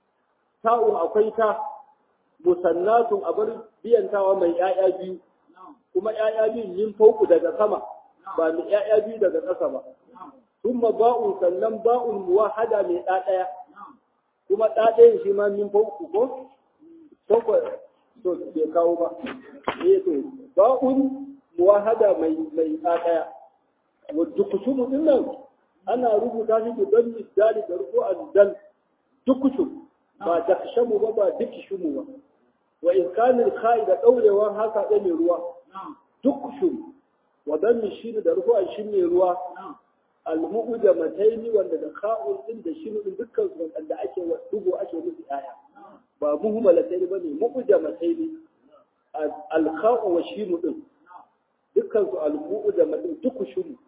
ta'un akwai ta musannatun abar biyantawa mai yaya biyu kuma yaya biyu yin fauku daga sama ba mai yaya biyu daga ƙasa ba thumma ba'un sannan ba'un muwahhada mai ɗaya kuma ɗaɗayan shi ma min fauku ko to bai kawo ba to ba'un muwahhada mai ɗaya wa dukushumu din nan ana rubuta shi don misali da rufu'an dal dukushum ba dakshamu ba dukishumu ba wa imkanin khai da daurewan haka da mai ruwa dukushum wa dan mishin da rufu'an shi mai ruwa al-mu'uda mataini wanda da kha'un din da shin din dukkan su wanda ake wa dugo ake musu aya ba muhmalataini bane mu'uda mataini al-kha'u wa shin din dukkan su al-mu'uda mataini dukushum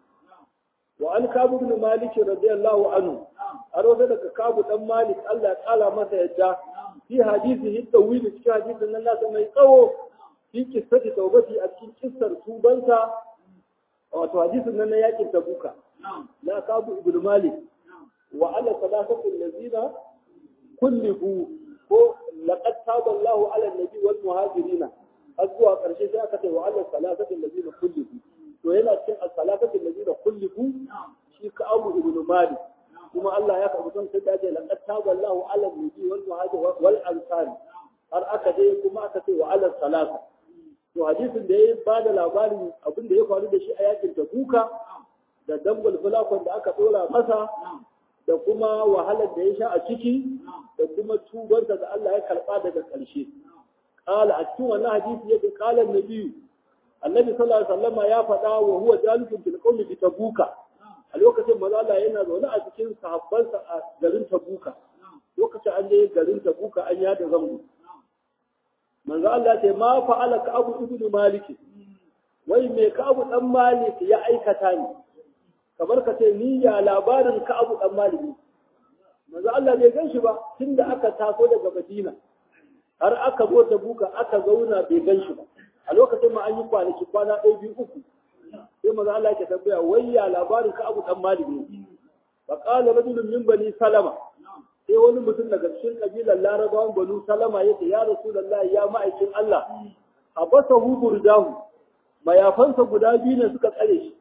wa an kabu ibn malik radiyallahu anhu arwaza daga kabu dan malik Allah ya kala masa yadda fi hadisi tawil cikin hadisin nan nasa mai tsawo fi kissati tawbati a cikin kissar tubansa wato hadisin nan na yakin tabuka na kabu ibn malik wa ala salatati allazina kullibu ko laqad taba Allahu ala nabi wal muhajirin azwa karshe sai aka ce wa ala salatati allazina kullibu to yana cikin as-salafatu allazina kullifu shi ka Abu ibn Malik kuma Allah ya karbi son sai dace laqad taballahu ala nabi wal muhajir wal ansar har aka dai kuma aka ce wa ala salasa to hadisin da ya bada labarin abin da ya faru da shi a yakin Tabuka da dangul fulakon da aka dora masa da kuma wahalar da ya sha a ciki da kuma tubarsa da Allah ya karba daga ƙarshe qala a cikin wannan hadisi yake qala nabi annabi sallallahu alaihi wasallam ya faɗa wa huwa jalisun fil qawmi bi tabuka a lokacin manzo Allah yana zaune a cikin sahabbansa a garin tabuka lokacin an je garin tabuka an yada zango manzo Allah ce ma fa'ala ka abu ibnu malik wai me ka abu dan malik ya aikata ni kamar ka ce ni ya labarin ka abu dan malik manzo Allah bai gan shi ba tunda aka taso daga Madina har aka zo tabuka aka zauna bai gan shi ba a lokacin ma an yi kwanaki kwana ɗaya biyu uku sai maza Allah ke tambaya wai ya labarin ka abu dan malik ne fa qala rajulun min bani salama sai wani mutum daga cikin kabilar larabawan banu salama yace ya rasulullahi ya ma'aikin Allah abasahu burdahu mayafansa guda biyu ne suka tsare shi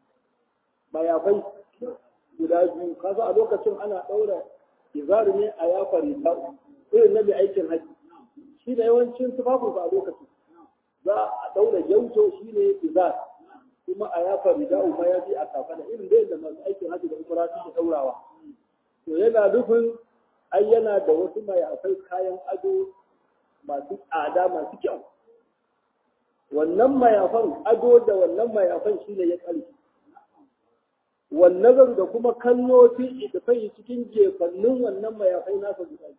mayafai guda biyu kaga a lokacin ana daura izari ne a yafa rita irin na mai aikin haji shi ne yawancin tufafinsa a lokacin za a daura gyauto shi ne izar kuma a yafa rida'u ma ya fi a kafana irin da yadda masu aikin hajji da umara suke daurawa to yana nufin ai yana da wasu mayafai kayan ado masu tsada masu kyau wannan mayafan ado da wannan mayafan shi ne ya ƙarfi wannan da kuma kallo fi idfai cikin jefannin wannan mayafai nasa guda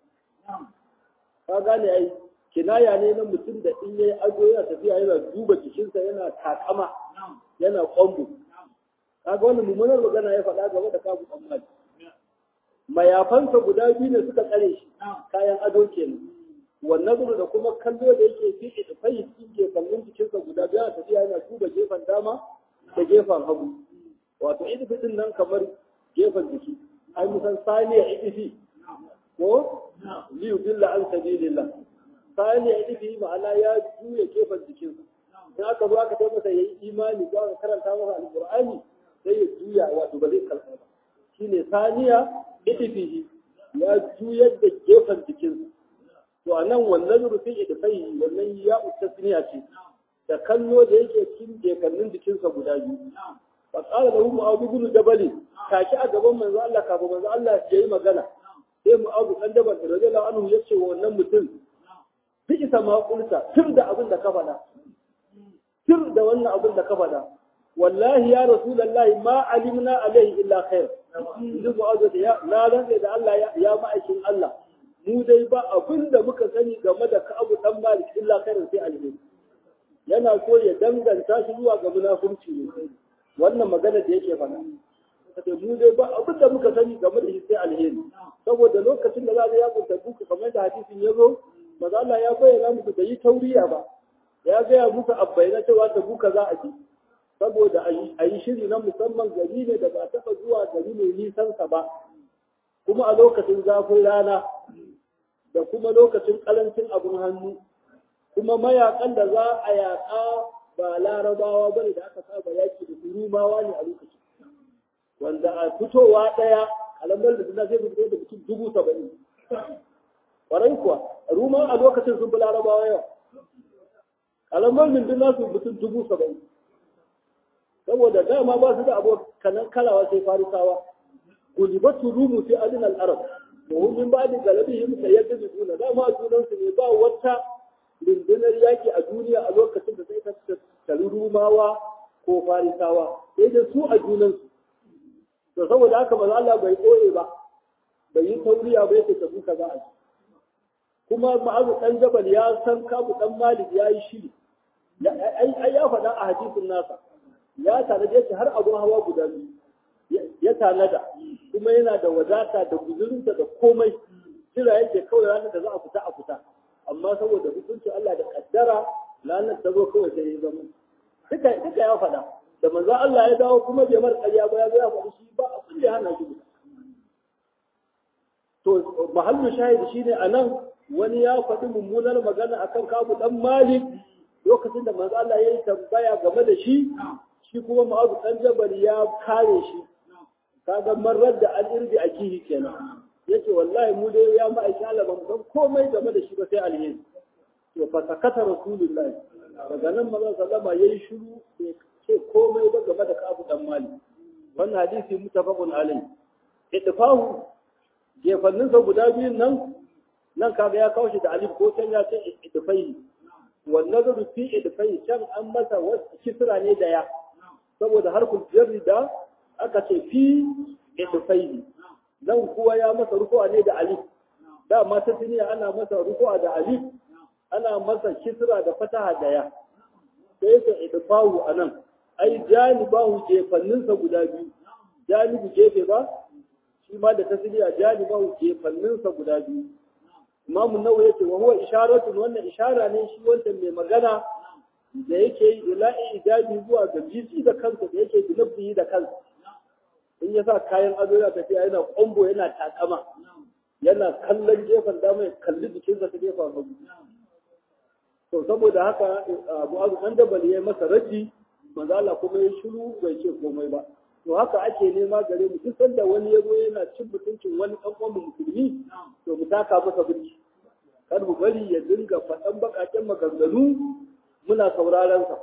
ka gane ai kinaya ne na mutum da in yayi ado yana tafiya yana duba jikinsa yana takama yana kwambo kaga wani mummunar magana ya faɗa game da kabu tsammani mayafansa guda biyu ne suka tsare shi kayan ado kenan wannan da kuma kallo da yake fi da fayi cikin gefen jikinsa guda biyu yana tafiya yana duba gefen dama da gefen hagu wato idifi din nan kamar gefen jiki ai musan saniya idifi ko liyu billa an sabilillah saniya idifi ma'ana ya juya gefen jikinsa in aka zo aka tabbata masa yayi imani ko aka karanta masa alqur'ani sai ya juya wato ba zai kalfa ba shine saniya idifi ya juyar da gefen jikinsa to anan wannan rufi da sai wannan ya utasniya ce da kallo da yake cikin gefannin jikinsa guda biyu fa qala lahu mu'adh ibn jabal kaki a gaban manzo Allah kafin manzo Allah ya yi magana sai mu'adh dan jabal radiyallahu anhu yace wa wannan mutum bi isa ma kulta tur da abin da ka faɗa tur da wannan abin da ka faɗa wallahi ya rasulullahi ma alimna alaihi illa khair idan mu'adh ya la ran da Allah ya ma'aikin Allah mu dai ba abin da muka sani game da Ka'abu dan Malik illa khair sai alheri yana so ya danganta shi zuwa ga munafurci ne wannan magana da yake faɗa suka ce mu dai ba abin da muka sani game da shi sai alheri saboda lokacin da za a yaƙin tabuka kamar da hadisin ya zo maza Allah ya bayyana musu da yi tauriya ba ya gaya musu abbaina cewa tabuka za a ji saboda a yi shiri na musamman gari ne da ba taɓa zuwa gari mai nisansa ba kuma a lokacin zafin rana da kuma lokacin ƙarancin abin hannu kuma mayakan da za a yaƙa ba larabawa ba ne da aka saba yaki da rumawa ne a lokacin wanda a fitowa ɗaya a lambar da suna zai fito da mutum 70,000 ƙwarai kuwa ruma a lokacin sun fi larabawa yawa a lambar mindina su mutum 70,000 saboda dama ba su da abokanan kalawa sai farisawa gulibatu rumu fi adin al'arab da hujjin ba da galibihim sayyadu da juna dama a junansu ne ba wata rundunar yaki a duniya a lokacin da sai ta tattali rumawa ko farisawa sai da su a junansu to saboda haka manzo Allah bai koye ba bai yi tauriya bai ta tafi kaza a ci kuma ma'azu dan jabal ya san kabu dan malik ya yi shiri ai ya faɗa a hadisin nasa ya tanaje shi har abun hawa guda biyu ya tanada kuma yana da wadata da guzurinsa da komai jira yake kawai ranar da za a fita amma saboda hukuncin Allah da kaddara ranar ta zo kawai sai ya zama duka ya faɗa da manzo Allah ya dawo kuma bai mar ƙarya ba ya zo ya faɗi shi ba a kulle hana shi to mahallu shahidi shine anan wani ya faɗi mummunar magana akan Kabu dan Malik lokacin da manzo Allah ya yi tambaya game da shi kuma Mu'adh dan Jabal ya kare shi kaga marar da al'irbi akihi kenan yace wallahi mu dai ya ma'aiki Allah ban san komai game da shi ba sai alheri to fa sakata rasulullahi daga nan manzo sallama yayi shiru bai ce komai ba game da Kabu dan Malik wannan hadisi mutafaqun alayhi ittifahu gefannin sa guda biyun nan kaga ya kawo shi da alif ko can ya ce ittifai wan nazaru fi ittifai can an masa wasu kisra ne da ya saboda harkul jarri da aka ce fi ittifai dan kuwa ya masa ruku'a ne da alif da ma ta duniya ana masa ruku'a da alif ana masa kisra da fataha da ya sai ta idfahu anan ai janibahu jefanninsa guda biyu janibu jefe ba shi ma da tasniya janibahu jefanninsa guda biyu imamu nawawi yace wa huwa isharatun wannan ishara ne shi wancan mai magana da yake yi ila'i ijabi zuwa ga jisi da kansa da yake binabbi da kansa in ya sa kayan ado yana tafiya yana kwambo yana takama yana kallon gefen dama ya kalli jikinsa ta gefen hagu to saboda haka abu azu an dabali ya masa raji manzo Allah kuma ya shiru bai ce komai ba to haka ake nema gare mu duk sanda wani yazo yana cin mutuncin wani dan uwan musulmi to mu taka masa birki kar mu bari ya dinga faɗan bakaken maganganu muna sauraron sa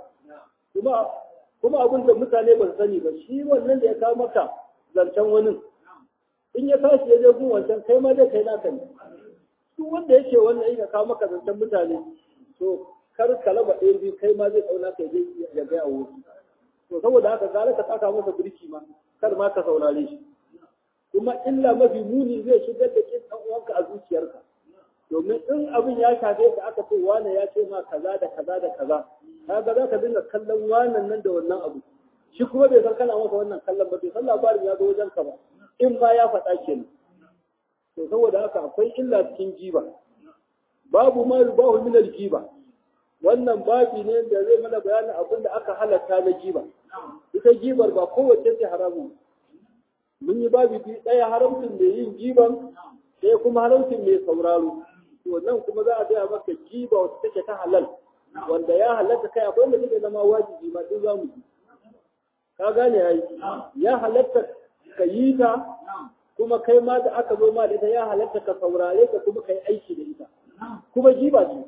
kuma abin da mutane ba su sani ba shi wannan da ya kawo maka zancen wani in ya tashi ya je gun wancan kai ma dai kai naka ne duk wanda yake wannan ya kawo maka zancen mutane to kar ka laba ɗaya biyu kai ma zai kauna kai zai ya ga a wuri to saboda haka gara ka saka masa birki ma kar ma ka saurare shi kuma illa mafi muni zai shigar da kin dan uwanka a zuciyarka domin in abin ya shafe ka aka ce wane ya ce ma kaza da kaza da kaza kaga za ka dinga kallon wannan nan da wannan abu shi kuma bai san kana masa wannan kallon ba bai san labarin ya zo wajen ka ba in ba ya faɗa kenan to saboda haka akwai illa cikin jiba babu ma yubahu min al-jiba wannan babi ne da zai mana bayanin abin da aka halatta na jiba ita jibar ba kowace ce haramu mun yi babi ɗaya haramcin mai yin jiban sai kuma haramcin mai sauraro to nan kuma za a gaya maka jiba wacce take ta halal wanda ya halatta kai akwai wanda take zama wajibi ma duk zamu yi ka gane yayi ya halatta ka yi ta kuma kai ma da aka zo ma da ita ya halatta ka saurare ka kuma kai aiki da ita kuma jiba ce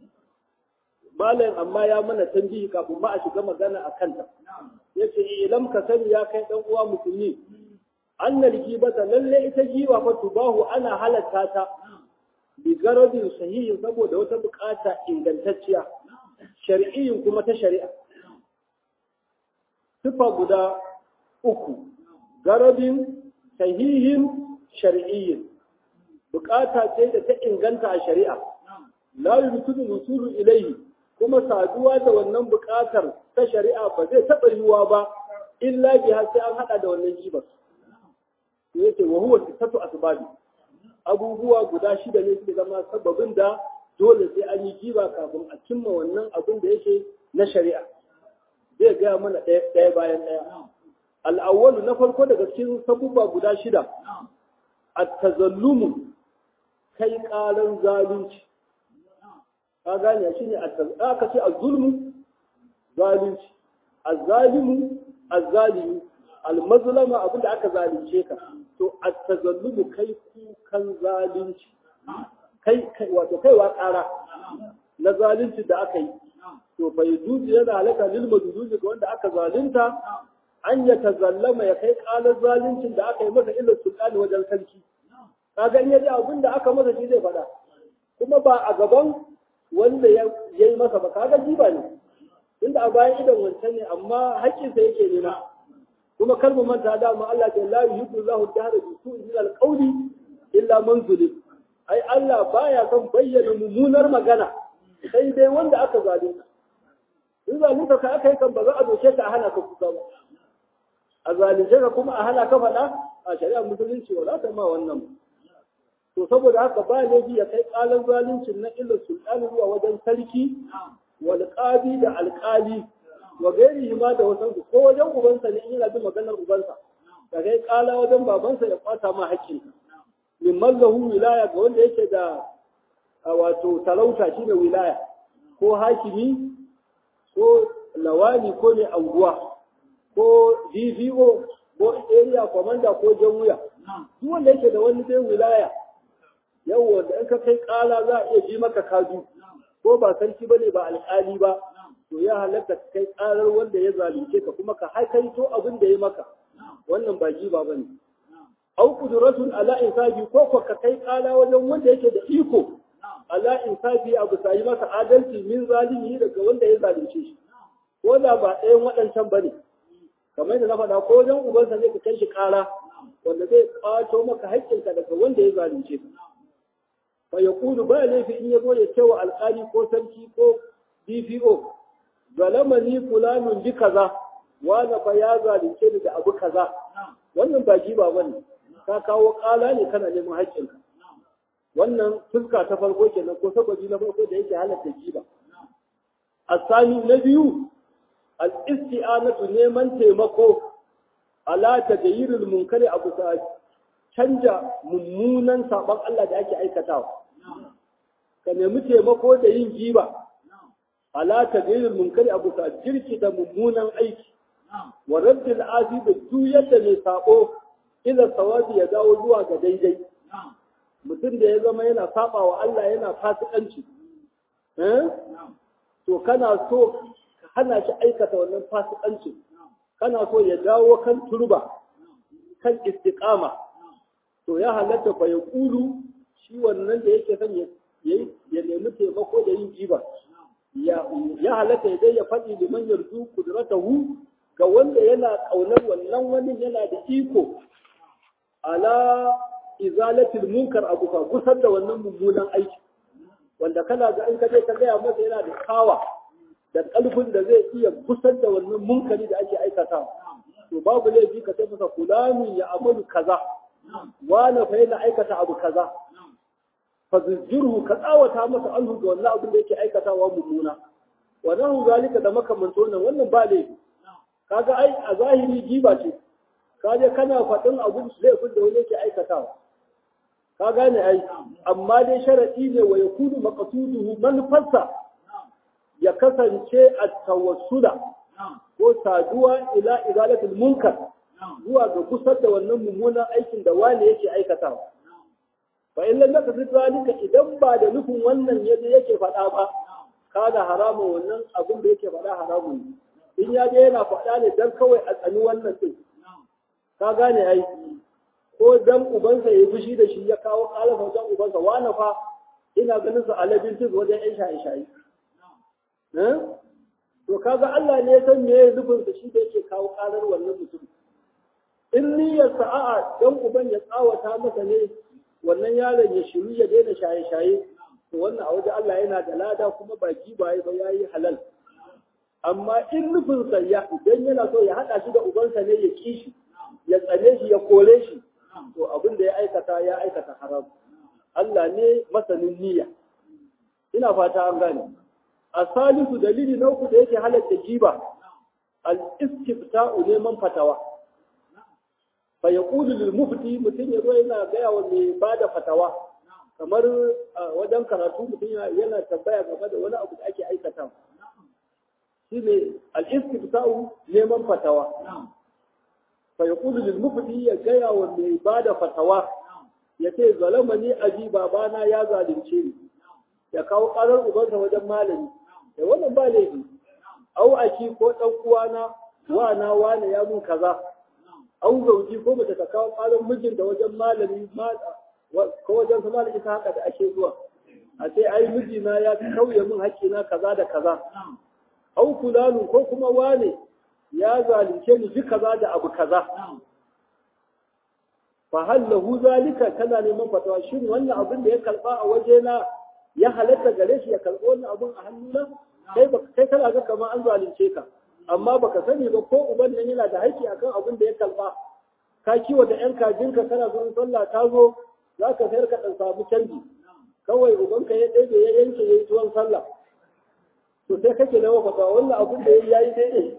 malam amma ya mana tambihi kafin ma a shiga magana a kanta yace ilam ka sani ya kai dan uwa musulmi annal gibata lalle ita giba fa tubahu ana halatta ta bi garadin sahihin saboda wata bukata ingantacciya shar'iyyin kuma ta shari'a sifa guda uku garadin sahihin shar'iyyin bukata ce da ta inganta a shari'a la yumkinu wusulu ilayhi kuma saduwa da wannan bukatar ta shari'a ba zai taɓa yiwuwa ba illa bi har sai an haɗa da wannan gibar yake wa huwa sittatu asbabi abubuwa guda shida ne suke zama sababin da dole sai an yi giba kafin a cimma wannan abin da yake na shari'a zai gaya mana ɗaya bayan ɗaya al'awwalu na farko daga cikin sabubba guda shida at-tazallumu kai ƙaran zalunci ka gane shi ne aka ce az-zulmu zalunci az-zalimu az-zalimu al-mazlama abinda aka zalunce ka to at-tazallumu kai kukan zalunci kai wato kaiwa ƙara na zalunci da aka yi to fa yujuzu yana halaka lil majzuzi ga wanda aka zalunta an ya tazallama ya kai ƙalar zaluncin da aka yi masa illa sultani wajen sarki kaga in yaji abin da aka masa shi zai faɗa kuma ba a gaban wanda ya yi masa ba kaga jiba ne inda a bayan idan wancan ne amma haƙƙinsa yake nema kuma kar mu manta da mu Allah ta la yuhibbu Allahu dahra bi su'i min al-qawli illa man zulim ai Allah baya son bayyana mummunar magana sai dai wanda aka zalunta in zalunta ka aka yi kan ba za a doke ka a hana ka kuka ba a zalunce ka kuma a hana ka faɗa a shari'ar musulunci ba za ta ma wannan to saboda haka ba laifi ya kai ƙalar zaluncin na illar sultani zuwa wajen sarki wal qadi da alƙali wa gairihi ma da wasan ko wajen ubansa ne in yana bin maganar ubansa da kai ƙala wajen babansa ya kwata ma haƙƙinka min mallahu wilaya ga wanda yake da wato talauta shine wilaya ko hakimi ko lawani ko ne anguwa ko DVO ko area commander ko jamuya duk wanda yake da wani dai wilaya yawa da in ka kai kala za a iya ji maka kaju ko ba sarki bane ba alƙali ba to ya halatta kai karar wanda ya zalunce ka kuma ka haikaito abin da ya maka wannan ba jiba bane au qudratun ala insabi ko ka kai kala wajen wanda yake da iko ala insabi abu sai masa adalci min zalimi daga wanda ya zalunce shi ko da ba ɗayan waɗancan bane kamar yadda na faɗa ko wajen ubansa ne ka kai shi kara wanda zai kwato maka haƙƙinka daga wanda ya zalunce ka fa yaqulu ba laifi in yazo ya cewa alƙali ko sarki ko DPO zalamani fulanun bi kaza wani fa ya zalunce ni da abu kaza wannan ba giba bane ka kawo kala ne kana neman haƙƙinka wannan fuska ta farko kenan ko sababi na farko da yake halatta giba asani na biyu al-isti'anatu neman taimako ala tagayyirul munkari abu sa canja mummunan saban Allah da ake aikatawa ka nemi taimako da yin giba ala tagayyirul munkari abu sa jirki da mummunan aiki wa raddil azi da juyar da mai sabo ila sawabi ya dawo zuwa ga daidai mutum da ya zama yana saba wa Allah yana fasikanci to kana so ka hana shi aikata wannan fasikancin kana so ya dawo kan turba kan istiqama to ya halatta fa ya kulu shi wannan da yake son ya nemi taimako da yin jiba ya halatta ya dai ya faɗi liman yarzu kudratahu ga wanda yana kaunar wannan wani yana da iko ala izalatil munkar abu ka gusar da wannan mummunan aiki wanda kana ga in ka je ka gaya masa yana da kawa da kalbin da zai iya gusar da wannan munkari da ake aikata to babu laifi ka sai masa fulani ya amalu kaza wala fa yana aikata abu kaza fa zujruhu ka tsawata masa anhu ga wannan abin da yake aikatawa mummuna wannan zalika da makamanto wannan ba laifi kaga ai a zahiri giba ce kaje kana faɗin abun laifin da wani yake aikatawa ka gane ai amma dai sharadi ne wa yakunu maqsuduhu manufarsa ya kasance at-tawassula ko saduwa ila izalatul munkar zuwa ga kusar da wannan mummunan aikin da wani yake aikatawa fa in lam yakun zalika idan ba da nufin wannan yake faɗa ba kada haramun wannan abin da yake faɗa haramun in ya je yana faɗa ne dan kawai a tsani wannan din ka gane ai ko dan ubansa ya fushi da shi ya kawo kalafa wajen ubansa wani fa ina ganin su alabin duk wajen yan shaye-shaye to kaga Allah ne ya san me ya zubin da shi da yake kawo karar wannan mutum in niyyar sa'a dan uban ya tsawata masa ne wannan yaron ya shiru ya daina shaye-shaye to wannan a wajen Allah yana da lada kuma baki ba yayi halal amma in nufin sa ya idan yana so ya hada shi da ubansa ne ya kishi ya tsane shi ya kore shi to abin da ya aikata haram. Allah ne masanin niyya. Ina fata an gane. Asalisu dalili na uku da yake halatta giba al-istifta'u neman fatawa. Fa yaqulu lil mufti mutun yazo yana gaya wa mai bada fatawa kamar wajen karatu mutun yana tambaya game da wani abu da ake aikata. Shine al-istifta'u neman fatawa. Fa yaqulu lil mufti ya gaya wa mai bada fatawa yace zalamani aji babana ya zalunce ni. Ya kawo karar ubansa wajen malami. Da wannan ba laifi. Au aki ko dan uwana wane ya mun kaza. Au zauji ko mace ta kawo karar mijin da wajen malami ko wajen su malami ta haka da ake zuwa. A ce ai mijina ya kauye min haƙƙina kaza da kaza. Au fulanu ko kuma wane ya zalunce ni ji kaza da abu kaza. Fa hal lahu zalika kana neman fatawa shin wannan abin da ya karba a wajena ya halatta gare shi ya karɓi wannan abun a hannuna kai kana ga kamar an zalunce ka amma baka sani ba ko uban nan yana da haƙƙi akan abin da ya karɓa ka kiwo da ƴan kajinka kana zuwa sallah ta zo za ka sayar ka ɗan samu canji kawai ubanka ya ɗaiɗe ya yanke ya yi tuwon sallah to sai kake da mafaka wannan abin da ya yi daidai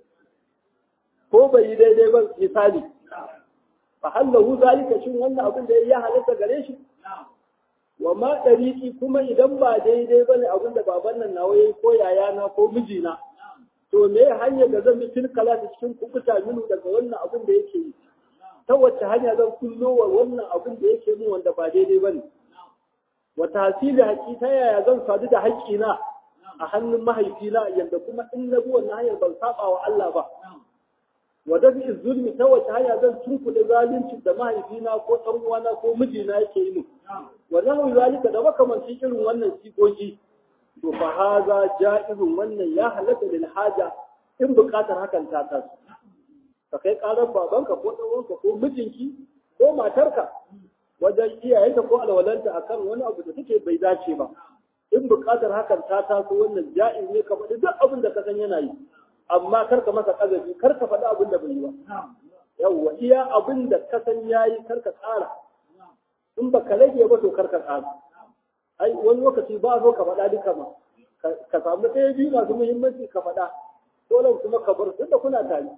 ko bai yi daidai ba misali fa hallahu zalika shin wannan abin da ya halatta gare shi wa ma ɗariƙi kuma idan ba daidai ba ne abinda baban nan nawa yayi ko yayana ko mijina to me hanyar da zan bi tilkala ta cikin kubuta minu daga wannan abin da yake yi ta wacce hanya zan kullo wa wannan abin da yake min wanda ba daidai ba ne wa tasiri haƙi ta yaya zan sadu da haƙƙina a hannun mahaifina yadda kuma in na bi wannan hanyar ban saba wa Allah ba wa dafi zulmi ta wacce hanya zan tunkuɗe zalunci da mahaifina ko ɗan uwana ko mijina yake yi min wa nahu zalika da makamanci irin wannan sigogi to fa haza ja'izun wannan ya halatta lil haja in buƙatar hakan ta taso ka kai ƙarar babanka ko ɗan uwanka ko mijinki ko matarka wajen iyayenka ko alwalanta akan wani abu da take bai dace ba in buƙatar hakan ta taso wannan ja'iz ne ka faɗi duk abin da ka san yana yi amma kar ka masa ƙazafi kar ka faɗi abin da bai yi ba yawwa iya abin da ka san yayi kar ka tsara in ba ka rage ba to kar ka tsara ai wani lokaci ba zo ka faɗa duka ma ka samu ɗaya biyu masu muhimmanci ka faɗa dole kuma ka bar tunda kuna tare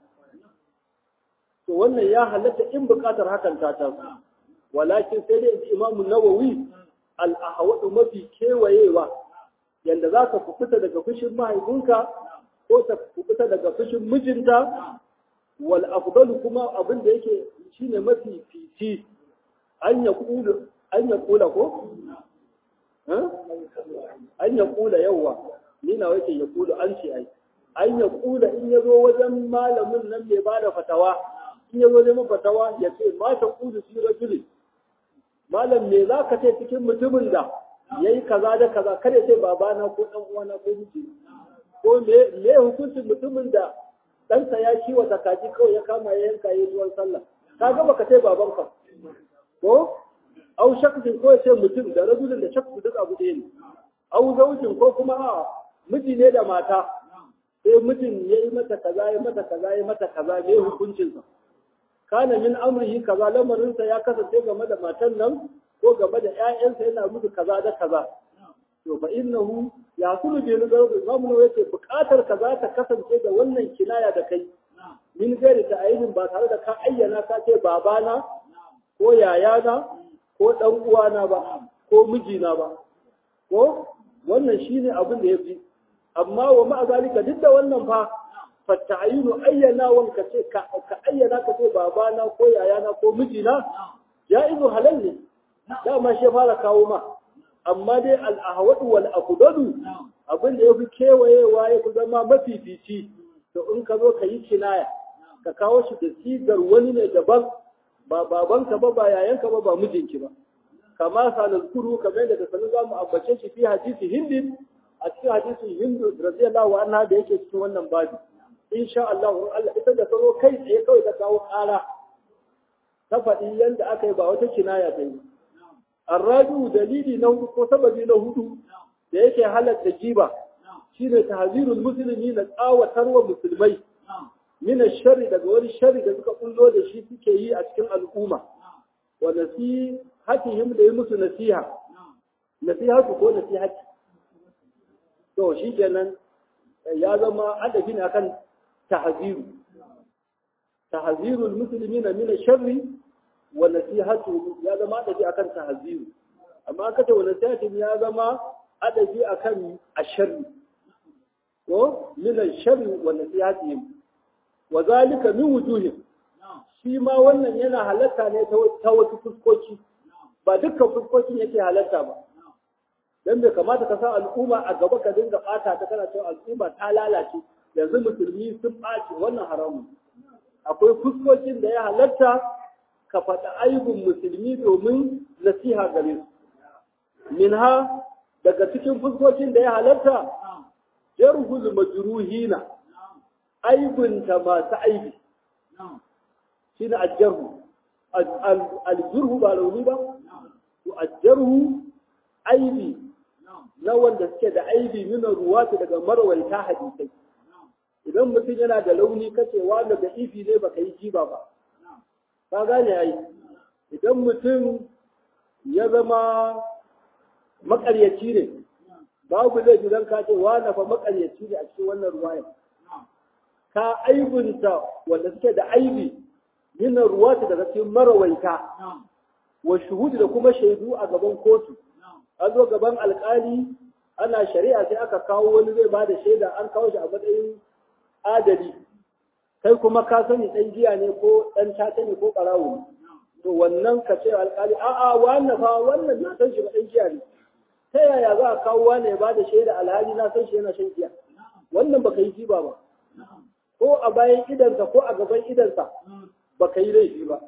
to wannan ya halatta in buƙatar hakan ta taso walakin sai dai Imam Nawawi al-ahwadu mafi kewayewa yanda zaka kubuta daga fushin mahaifinka ko ta kubuta daga fushin mijinta wal afdalu kuma abin da yake shine mafi fici an ya kula ko an ya kula yawa ni na wace ya kula an ce ai an ya kula in yazo wajen malamin nan mai bada fatawa in yazo neman fatawa ya ce ma ta kulu fi rajulin malam me za ka ce cikin mutumin da yayi kaza da kaza kada sai babana ko dan uwana ko miji ko me hukuncin mutumin da ɗansa ya kiwata kaji kawai ya kama ya yanka ya zuwan sallah ka ga baka sai babanka ko au shakkin ko sai mutum da rajulin da shakku duk abu ɗaya ne au zaujin ko kuma a miji ne da mata sai mijin ya yi mata kaza ya mata kaza ya mata kaza me hukuncinsa kana min amrihi kaza lamarinsa ya kasance game da matan nan ko game da ƴaƴansa yana musu kaza da kaza to fa innahu yakulu bi nazar zamu yace buƙatar kaza ta kasance da wannan kinaya da kai min gari ta ainin ba tare da ka ayyana ka ce babana ko yayana ko dan uwana ba ko mijina ba ko wannan shine abin da yafi amma wa ma zalika duk da wannan fa fata'ayinu ayyana wanka ce ka ayyana ka ce babana ko yayana ko mijina jaizu halal ne dama shi fara kawo ma amma dai al-ahwadu wal afdalu abin da yafi kewayewa ya ku zama mafifici to in ka zo ka yi kinaya ka kawo shi da sigar wani ne daban ba babanka ba ba yayanka ba ba mijinki ba kama sanazkuru kamar da sanin zamu ambace shi fi hadisi hindin a cikin hadisin hindu radiyallahu anha da yake cikin wannan babi insha Allah Allah ita da tsaro kai tsaye kawai ta kawo ƙara ta faɗi yanda aka yi ba wata kinaya ta yi arraju dalili na hudu ko sababi na hudu da yake halatta giba shine tahzirul muslimi na tsawatarwa musulmai min sharri daga wani sharri da suka kullo da shi suke yi a cikin al'umma wa nasihatihim da yi musu nasiha nasihatu ko nasihati to shi kenan ya zama adabi ne akan tahzirul muslimina min ash-sharri wa nasihatu ya zama adabi akan tahziru amma kace wa nasihatin ya zama adabi akan ash-sharri ko min ash-sharri wa nasihatihim wa zalika min wujuhin shi ma wannan yana halatta ne ta wasu fuskoki ba dukkan fuskokin yake halatta ba dan bai kamata ka sa al'umma a gaba ka dinga bata ta kana cewa al'umma ta lalace yanzu musulmi sun ɓaci wannan haramun akwai fuskokin da ya halatta ka faɗa aibun musulmi domin nasiha gare su minha daga cikin fuskokin da ya halatta jarhul majruhina aibunta masu aibi shine ajjarhu aljurhu ba launi ba to ajjarhu aibi na wanda suke da aibi nuna ruwatu daga marwaita hadisai idan mutum yana da launi kace wanda da ifi ne baka yi jiba ba ka gane ai idan mutum ya zama makaryaci ne babu zai idan ka ce wanda fa makaryaci ne a cikin wannan ruwaya ka aibunta wanda suke da aibi nuna ruwatu daga cikin marwaita wa shuhudi da kuma shaidu a gaban kotu an zo gaban alkali ana shari'a sai aka kawo wani zai ba da shaida an kawo shi a matsayin adali kai kuma ka sani dan giya ne ko dan tata ne ko barawo to wannan ka ce alkali a'a wannan na san shi ba dan giya ne ta yaya za a kawo wani ya ba da shaida alhali na san shi yana shan giya wannan baka yi jiba ba ko a bayan idansa ko a gaban idansa baka yi laifi ba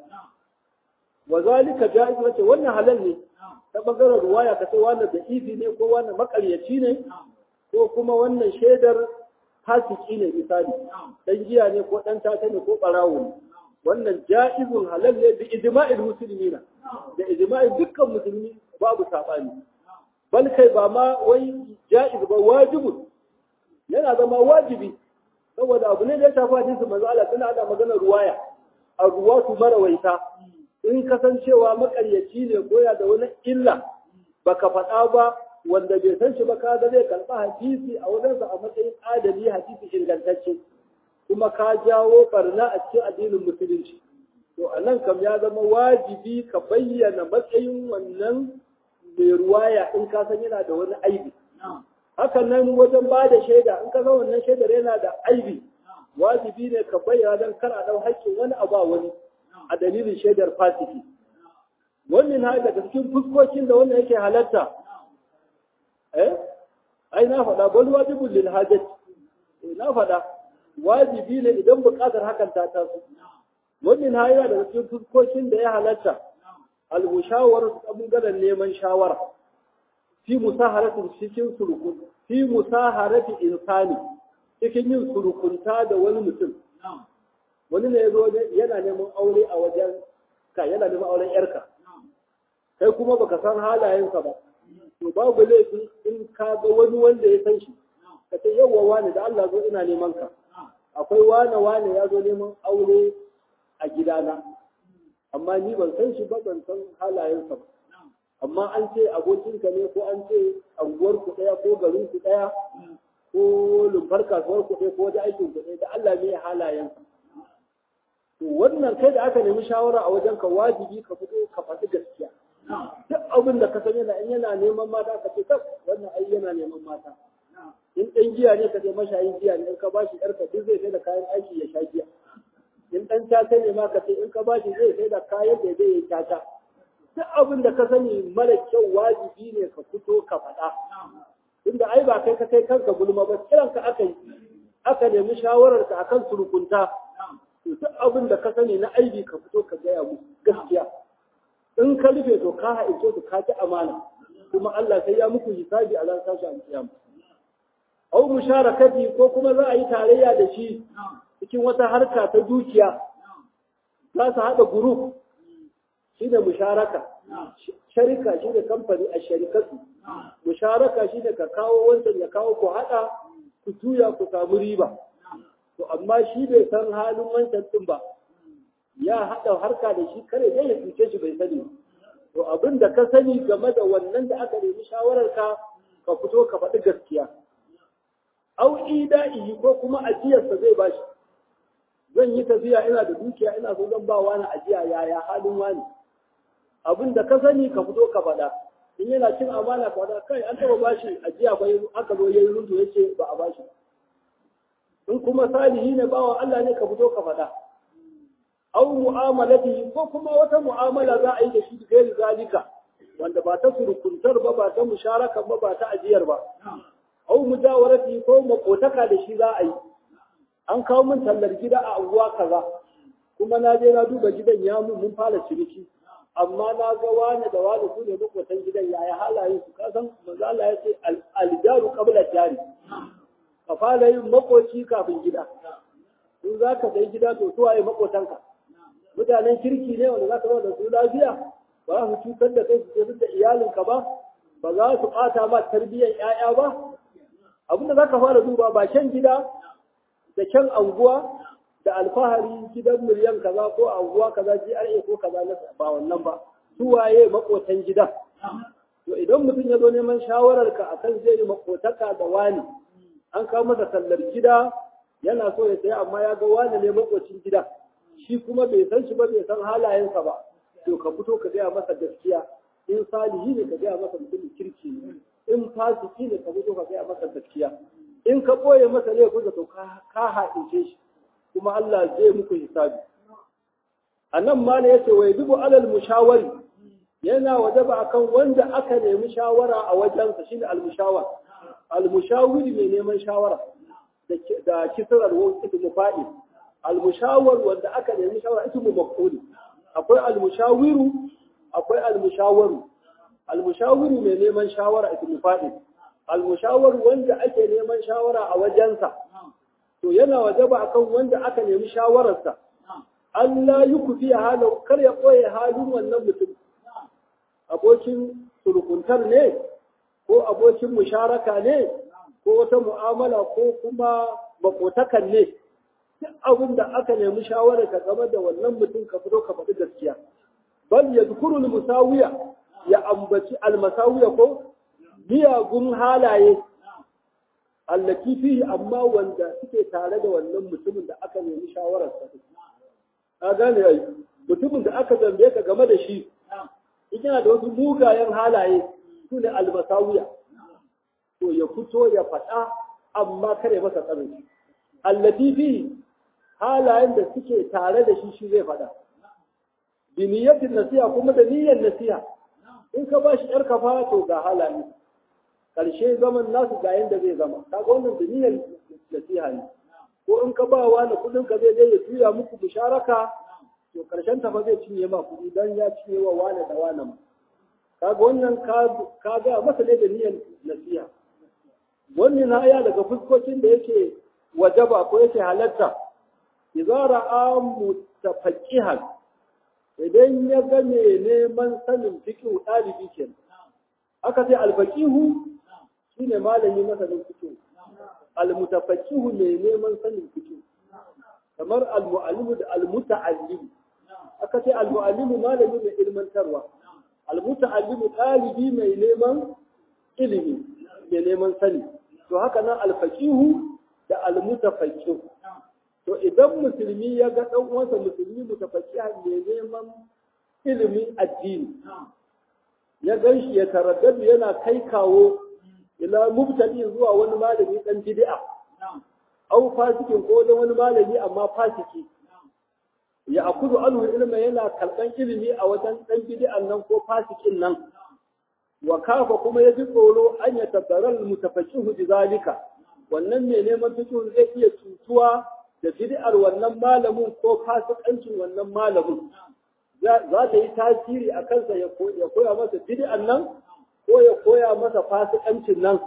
wa zalika jaiz wace wannan halal ne ta bangaren ruwaya ka ce wannan da ifi ne ko wannan makaryaci ne ko kuma wannan shaidar fasiki ne misali dan giya ne ko dan tata ne ko barawo ne wannan jaizun halal ne bi ijma'il muslimina da ijma'in dukkan musulmi babu sabani bal kai ba ma wai jaiz ba wajibun yana zama wajibi saboda abu ne da ya shafi hadisi manzo Allah tana da maganar ruwaya a ruwatu marawaita in kasancewa makaryaci ne ko ya da wani illa baka faɗa ba wanda bai san shi ba kaga zai karɓa hadisi a wajensa a matsayin adali hadisi ingantacce kuma ka jawo barna a cikin addinin musulunci to a nan kam ya zama wajibi ka bayyana matsayin wannan mai ruwaya in ka san yana da wani aibi hakan nan wajen ba da shaida in ka san wannan shaidar yana da aibi wajibi ne ka bayyana don kar a ɗau haƙƙin wani a ba wani a dalilin shaidar fasiki wannan ha daga cikin fuskokin da wannan yake halatta ai na faɗa bal wajibul lil hajat na faɗa wajibi ne idan buƙatar hakan ta taso wannan ha yana daga cikin fuskokin da ya halatta al mushawara bangaren neman shawara fi musaharatin cikin surukun fi musaharati insani cikin yin surukunta da wani mutum wani ne ya zo yana neman aure a wajen ka yana neman auren yarka kai kuma baka san halayensa ba to babu laifin in ka ga wani wanda ya san shi ka ce yawwa wani da Allah zo ina neman ka akwai wane ya zo neman aure a gidana amma ni ban san shi ba ban san halayensa ba amma an ce abokinka ne ko an ce anguwar ku daya ko garin ku daya ko lumbar kasuwar ku daya ko wajen aikin ku daya da Allah ne halayensa to wannan kai da aka nemi shawara a wajen ka wajibi ka fito ka faɗi gaskiya duk abin da ka san yana neman mata ka ce tas wannan ai yana neman mata in ɗan giya ne ka ce mashayin giya ne in ka bashi yarka duk zai sai da kayan aiki ya sha giya in ɗan tata ne ma ka ce in ka bashi zai sai da kayan da zai yi tata duk abin da ka sani mara kyau wajibi ne ka fito ka faɗa tunda ai ba kai ka kai kanka gulma ba kiranka aka nemi shawararka akan surukunta to duk abin da ka sani na aibi ka fito ka gaya musu gaskiya in ka rufe to ka haɗe to ka ci amana kuma Allah sai ya muku hisabi a ran sashi alƙiyama au musharakati ko kuma za a yi tarayya da shi cikin wata harka ta dukiya za su haɗa group shine musharaka sharika shine kamfani a sharikatu musharaka shine ka kawo wancan ya kawo ku haɗa ku juya ku samu riba to amma shi bai san halin wancan din ba ya haɗa harka da shi kare dai ya cuce shi bai sani. To abin da ka sani game da wannan da aka nemi shawararka ka fito ka faɗi gaskiya. Au ida'i ko kuma ajiyarsa zai bashi. Zan yi tafiya ina da dukiya ina so zan ba wani ajiya yaya halin wani. Abin da ka sani ka fito ka faɗa. In yana cin amana ka faɗa kai an taɓa bashi ajiya bai aka zo yayi rundu yace ba a bashi. In kuma salihi ne bawan Allah ne ka fito ka faɗa. Au mu'amalati ko kuma wata mu'amala za a yi da shi gairi zalika wanda ba ta surukuntar ba ta musharaka ba ta ajiyar ba. Au mujawarati ko makotaka da shi za a yi. An kawo min tallar gida a unguwa kaza kuma na je na duba gidan ya mun fara ciniki amma na ga wani da wani su ne makotan gidan yaya halayen su kasan manzo Allah ya ce aljaru qabla jari ka fara yin makoci kafin gida in za ka sai gida to su waye makotanka mutanen kirki ne wanda za ka zama da su lafiya ba su cutar da kai su cutar da iyalinka ba ba za su ɓata ma tarbiyyar 'ya'ya ba abinda za ka fara duba ba kyan gida da kyan anguwa da alfahari gidan miliyan kaza ko anguwa kaza GRA ko kaza na ba wannan ba su waye makotan gidan to idan mutum ya zo neman shawarar ka akan zai yi makotaka da wani an kawo masa tallar gida yana so ya saya amma ya ga wani ne makocin gida shi kuma bai san shi ba bai san halayensa ba to ka fito ka gaya masa gaskiya in salihi ne ka gaya masa mutumin kirki ne in fasiki ne ka fito ka gaya masa gaskiya in ka ɓoye masa laifin da to ka haɗince shi kuma Allah zai muku hisabi a nan ma ne yace wa yajibu alal mushawari yana wajaba akan wanda aka nemi shawara a wajensa shine al-mushawar al-mushawiri mai neman shawara da kisrar wa ismu fa'il al-mushawar wanda aka nemi shawara ismu maf'ul akwai al-mushawiru akwai al-mushawaru al-mushawiru mai neman shawara ismu fa'il al-mushawar wanda ake neman shawara a wajensa to yana wajaba akan wanda aka nemi shawararsa Allah yi kufi halin kar ya koye halin wannan mutum abokin surukuntar ne ko abokin musharaka ne ko wata mu'amala ko kuma makotakan ne duk abin da aka nemi shawararka game da wannan mutum ka fito ka faɗi gaskiya bal yadhkuru al-musawiya ya ambaci al-masawiya ko miyagun halaye allaki fihi amma wanda suke tare da wannan mutumin da aka nemi shawarar sa ka gane ai mutumin da aka zambe ka game da shi yana da wasu mugayen halaye su ne almasawiya to ya fito ya faɗa amma kare masa tsarin allati fihi halayen da suke tare da shi zai faɗa bi niyyatin nasiha kuma da niyyar nasiha in ka ba shi yar kafa to ga halaye karshe zaman nasu ga yanda zai zama kaga wannan da niyyar nasiha ne ko in ka ba wani kudin ka zai ya tuya muku bisharaka to karshen ta fa zai cinye ma kudi dan ya cinye wa wani da wani ma kaga wannan ka ga masa ne da niyyar nasiha wannan na aya daga fuskokin da yake wajaba ko yake halatta idza ra'a mutafaqqihan idan ya ga mai neman sanin fiqh dalibi kenan aka ce alfaqihu shine malami masanin fiqh almutafaqqihu mai neman sanin fiqh kamar almuallimu da almuta'allim aka ce almuallimu malami mai ilmantarwa almuta'allimu dalibi mai neman ilimi mai neman sani to haka nan alfaqihu da almutafaqqihu to idan musulmi ya ga dan uwansa musulmi mutafaqqihan mai neman ilimin addini ya ganshi ya taraddadu yana kai kawo ila mubtadi zuwa wani malami dan bid'a au fasikin ko da wani malami amma fasiki ya akudu anhu ilma yana kalban ilimi a wajen dan bid'an nan ko fasikin nan wa kafa kuma ya ji tsoro an ya tabbaral mutafaqqihu bizalika wannan mai neman fiqh zai iya tutuwa da bid'ar wannan malamin ko fasikancin wannan malamin za ta yi tasiri a kansa ya koya masa bid'an nan ko ya koya masa fasikancin nan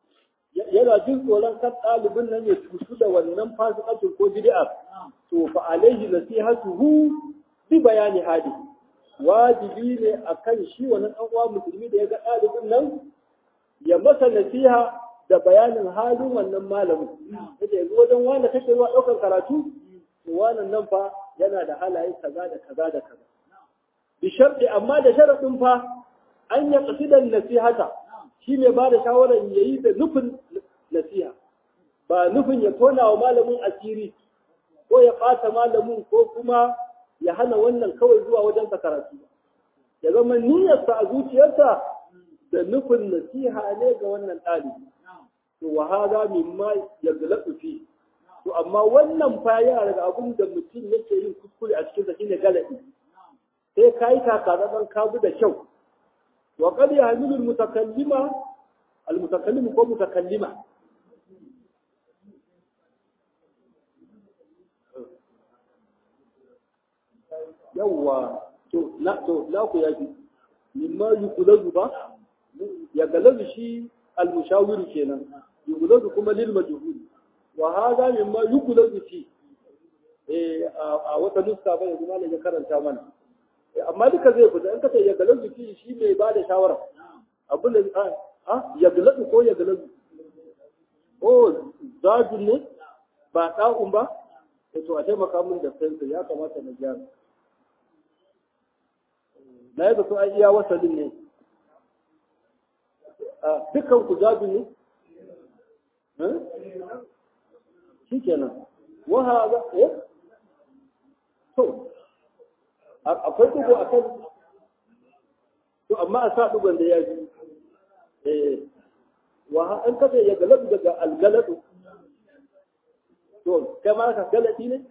yana jin tsoron kan ɗalibin nan ya tutu da wannan fasikancin ko bid'ar to fa alaihi nasihatuhu bi bayani hadi wajibi ne akan shi wannan dan uwa musulmi da ya ga ɗalibin nan ya masa nasiha da bayanin halin wannan malamin yake yanzu wajen wanda kake zuwa ɗaukar karatu to wannan nan fa yana da halaye kaza da kaza da kaza bi sharti amma da sharadin fa an ya qasidan nasihata shi ne ba da shawarar yayi da nufin nasiha ba nufin ya tona wa malamin asiri ko ya ɓata malamin ko kuma ya hana wannan kawai zuwa wajen karatu ya zama niyyarsa a zuciyarsa da nufin nasiha ne ga wannan ɗalibi to wa hada mimma yaghlaqu fi to amma wannan fa yana daga abin da mutum yake yin kuskure a cikin sa shine galabi sai kai takadan ka bi da kyau wa qad yahmilu al-mutakallim ko mutakallima yawwa to na ku yaji mimma yukulazu ba ya galazu shi al-mushawir kenan yukulazu kuma lil majhul wa hada mimma yukulazu fi a wata nuska ba yanzu malaka karanta mana amma duka zai fita in ka ce ya galazu fi shi mai ba da shawara abin da ya galazu ko ya galazu zajin ne ba ɗa'un ba to a taimaka min da fensa ya kamata na gyara na yadda su an iya wasalin ne dukkan ku zabi ne shi kenan waha za to akwai dugu a kan to amma a sa dugon da ya ji waha an kafa ya galabu daga algaladu to kai ma ka galadi ne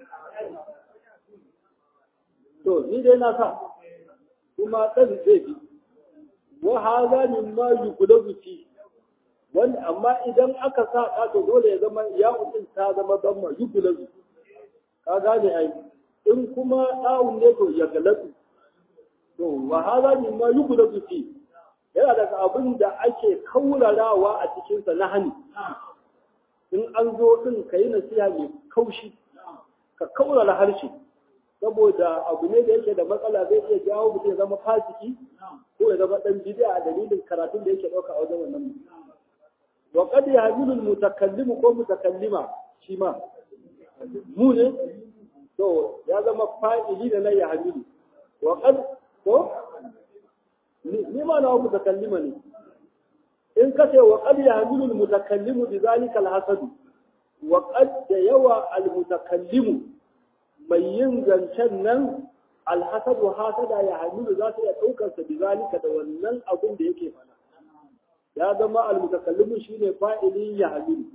to ni dai na sa kuma ɗan zai fi wa haza min ma yukulazu fi wanda amma idan aka sa ka to dole ya zama ya'un din ta zama damma yukulazu ka gane ai in kuma ɗa'un ne to ya galatu to wa haza min ma yukulazu fi yana daga abin da ake kaurarawa a cikin sa na hani in an zo din kai nasiha mai kaushi ka kaurara harshe saboda abu ne da yake da matsala zai iya jawo mutum ya zama fasiki ko ya zama dan bid'a a dalilin karatun da yake dauka a wajen wannan mutum wa qad yahmilu al-mutakallimu ko mutakallima shi ma mu ne to ya zama fa'ili da la yahmilu wa qad ko ni ma na mutakallima ne in kace wa qad yahmilu al-mutakallimu bi zalika al-hasad wa qad yawa al-mutakallimu mai yin zancen nan alhasadu hasada ya hamilu za ta iya ɗaukarsa bi zalika da wannan abin da yake fada ya zama almutakallimu shine fa'ilin ya hamilu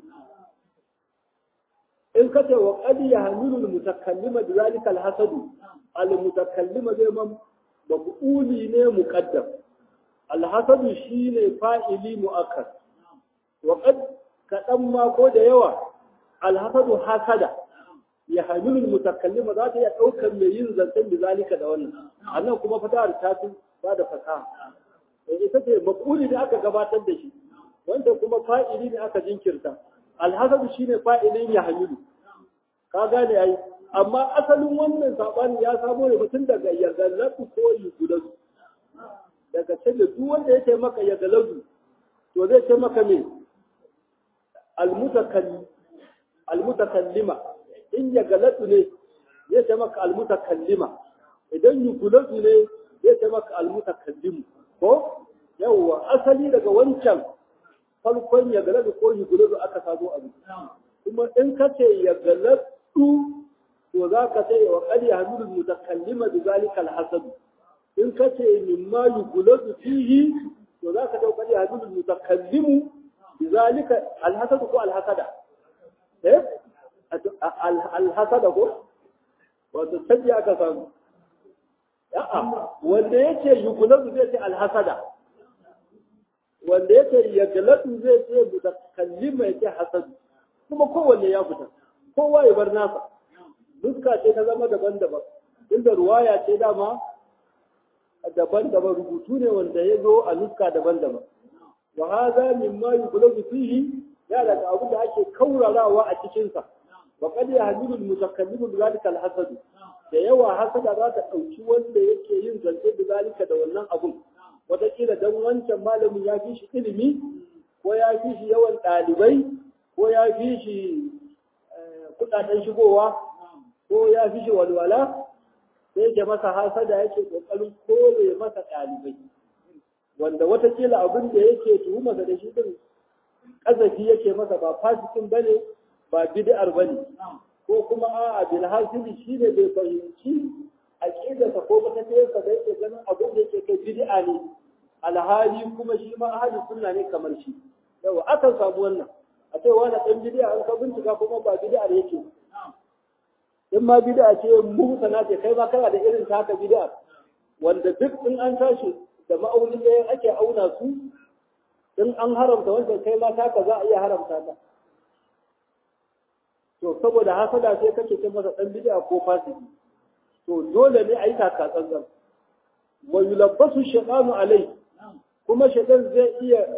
in ka ce wa qad ya hamilu almutakallima bi zalika alhasadu almutakallima zai man maf'uli ne muqaddam alhasadu shine fa'ili muakkad wa qad kadan ma ko da yawa alhasadu hasada ya hamilu mutakallima za ta iya ɗaukar mai yin zancen da zalika da wannan annan kuma fatahar ta fi ba da fasaha ita ce maf'uli ne aka gabatar da shi wanda kuma fa'ili ne aka jinkirta alhasadu shine fa'ilin ya hamilu ka gane ai amma asalin wannan sabani ya samo ne mutum daga yagalazu ko yugulazu daga ce da duk wanda ya ce maka yagalazu to zai ce maka me almutakallima in yagalatu ne zai ce maka almutakallima idan yugulazu ne zai ce maka almutakallimu ko yawwa asali daga wancan farkon yagalatu ko yugulazu aka sado abu kuma in ka ce yagalatu to za ka ce wa qad yahmilu mutakallima bi zalika alhasad in ka ce mimma yugulazu fihi to za ka ce qad yahmilu mutakallimu bi zalika alhasad ko alhasada alhasada ko wato sai aka samu wanda yake yugulazu zai ce alhasada wanda yake yagalatu zai ce mutakallima yake hasad kuma kowanne ya fita kowa ya bar nasa duska ce ta zama daban-daban inda ruwaya ce dama daban-daban rubutu ne wanda ya zo a nuska daban-daban wa hadha mimma yughlabu fihi ya daga abu da ake kaurarawa a cikin sa wa qad yahmilu al-mutakallimu bi zalika al-hasad da yawa hasada za ta dauki wanda yake yin zance da zalika da wannan abun wataƙila dan wancan malamin ya fi shi ilimi ko ya fi shi yawan ɗalibai ko ya fi shi kudaden shigowa ko ya fi shi walwala sai ke masa hasada yake kokarin kore masa ɗalibai wanda watakila abin da yake tuhumarsa da shi din kazafi yake masa ba fasikin bane ba bid'ar bane ko kuma a'a bil hasili shine bai fahimci aqidarsa ko matafiyarsa da yake ganin abin da yake kai bid'a ne alhali kuma shi ma ahli sunna ne kamar shi yawa akan samu wannan a ce wani dan bid'a an ka bincika kuma ba bid'ar yake in ma bid'a ce muhsana ce kai ma kana da irin ta haka bid'a wanda duk in an tashi da ma'aunin da ake auna su in an haramta wancan kai ma taka za a iya haramta ta to saboda hasada sai kake ce masa dan bid'a ko fasiki to dole ne a yi taka tsantsan wa yulabbasu shaytanu alai kuma shaytan zai iya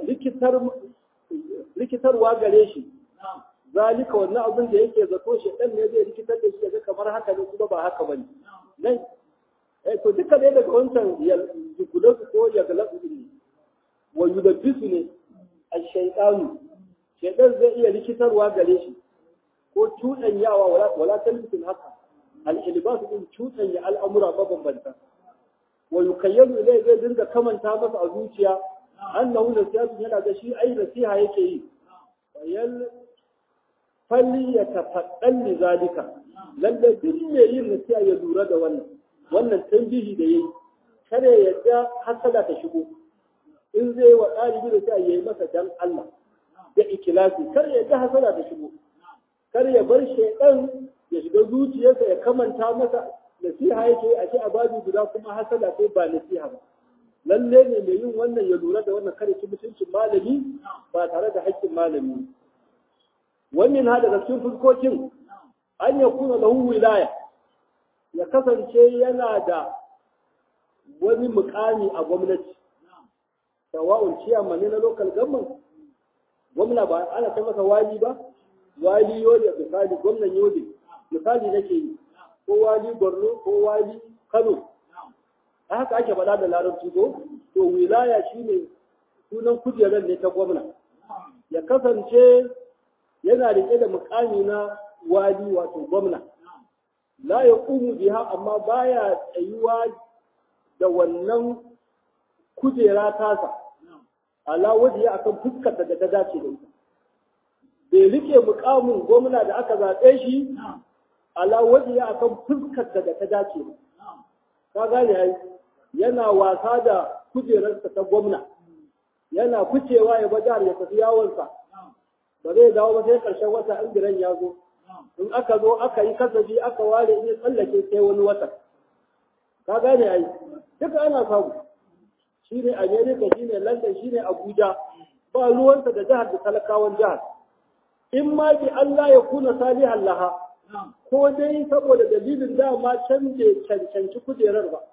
likitarwa gare shi zalika wannan abin da yake zato shaytan ne zai likitar da shi ga kamar haka ne kuma ba haka bane nan to duka dai daga wancan yugulasu ko yagalasu ne wa yulabbisu ne ash-shaytanu shaytan zai iya likitarwa gare shi ko cuɗanyawa wala talbisul haka al-ilbas din cuɗanya al'amura mabambanta wa yukayyalu ilai zai dinga kamanta masa a zuciya annahu nasihatu yana da shi ai nasiha yake yi wayal falli yatafaddal li zalika lalle duk mai yin nasiha ya lura da wannan tambihi da yayi kare yadda hasala ta shigo in zai wa ɗalibi da sai yayi masa dan Allah da ikhlasi kare yadda hasala ta shigo kar ya bar shaidan ya shiga zuciyarsa ya kamanta masa nasiha yake a ce a babu guda kuma hasala sai ba nasiha ba lalle ne mai yin wannan ya lura da wannan kare ki mutuncin malami ba tare da haƙƙin malami wannan hada da cikin fuskokin an ya kuna lahu wilaya ya kasance yana da wani mukami a gwamnati sawa'un ciyaman ne na local government gwamna ba ana ta masa wali ba wali yobe misali gwamnan yobe misali nake yi ko wali borno ko wali kano a haka ake faɗa da larabci ko to wilaya shine sunan kujerar ne ta gwamna ya kasance yana rike da mukami na wali wato gwamna la ya ƙumu biha amma baya tsayuwa da wannan kujera tasa ala wajiya akan fuskar da ta dace da ita bai rike mukamin gwamna da aka zaɓe shi ala wajiya akan fuskar da ta dace ba ka gane yayi yana wasa da kujerarsa ta gwamna yana ficewa ya jihar ya tafi yawonsa ba zai dawo ba sai ƙarshen wata in giran ya zo in aka zo aka yi kasafi aka ware in ya tsallake sai wani wata ka gane yayi duka ana samu shine America shine London shine Abuja ba ruwansa da jihar da talakawan jihar in ma bi Allah ya kuna salihan laha ko dai saboda dalilin dama can bai cancanci kujerar ba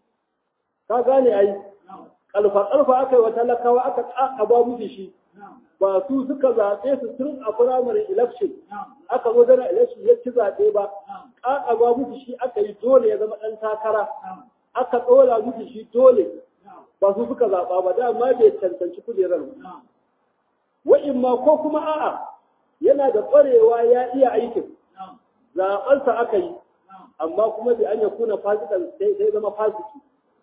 ka gane ai kalfa aka yi wa talakawa aka ƙaƙaba musu shi ba su suka zaɓe su tun a firamare election aka zo dana election ya ci zaɓe ba ƙaƙaba musu shi aka yi dole ya zama ɗan takara aka ɗora musu shi dole ba su suka zaɓa ba dama bai cancanci kujerar ba wa'in ma ko kuma a'a yana da ƙwarewa ya iya aikin zaɓarsa aka yi amma kuma bai an ya kuna fasikan sai zama fasiki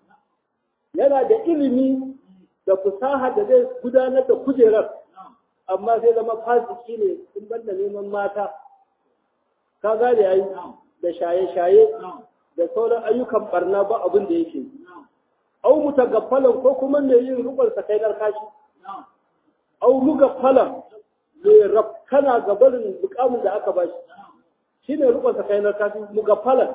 yana da ilimi da fasaha da zai gudanar da kujerar amma sai zama fasiki ne in banda neman mata ka gane yayi da shaye-shaye da sauran ayyukan barna ba abin da yake au mutagaffalan ko kuma ne yin rukun sa kai kashi au mugaffalan ne rafkana ga barin bukamin da aka bashi shine rukun sa kai kashi mugaffalan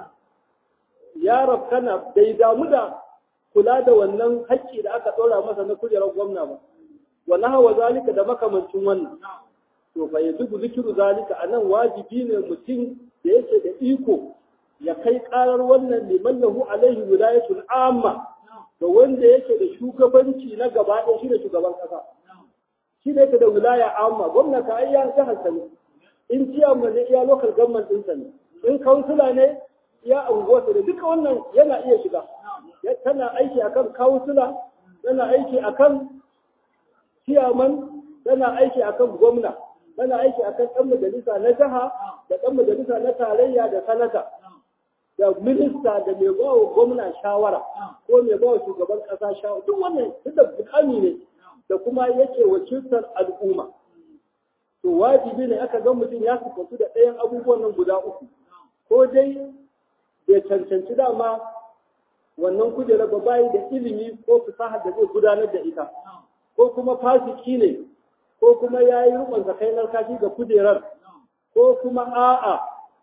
ya rafkana bai damu da kula da wannan haƙƙi da aka ɗora masa na kujerar gwamna ba wannan hawa zalika da makamancin wannan to fa yajibu zikru zalika anan wajibi ne mutum da yake da iko ya kai karar wannan liman lahu alaihi wilayatul amma da wanda yake da shugabanci na gaba ɗaya shi da shugaban ƙasa shi ne yake da wilaya amma gwamna ka ai ya jihar ne in ciyaman ne iya local government ɗinsa ne in kansula ne iya unguwarsa da duka wannan yana iya shiga tana aiki akan kansula tana aiki akan ciyaman tana aiki akan gwamna kana aiki akan ɗan majalisa na jiha da ɗan majalisa na tarayya da sanata da minista da mai ba wa gwamna shawara ko mai ba wa shugaban ƙasa shawara duk wannan duk da bukami ne da kuma yake wakiltar al'umma to wajibi ne aka ga mutum ya sifantu da ɗayan abubuwan nan guda uku ko dai bai cancanci dama wannan kujera ba bayi da ilimi ko fasahar da zai gudanar da ita ko kuma fasiki ne ko kuma ya yi rukun zakainar kashi ga kujerar ko kuma a'a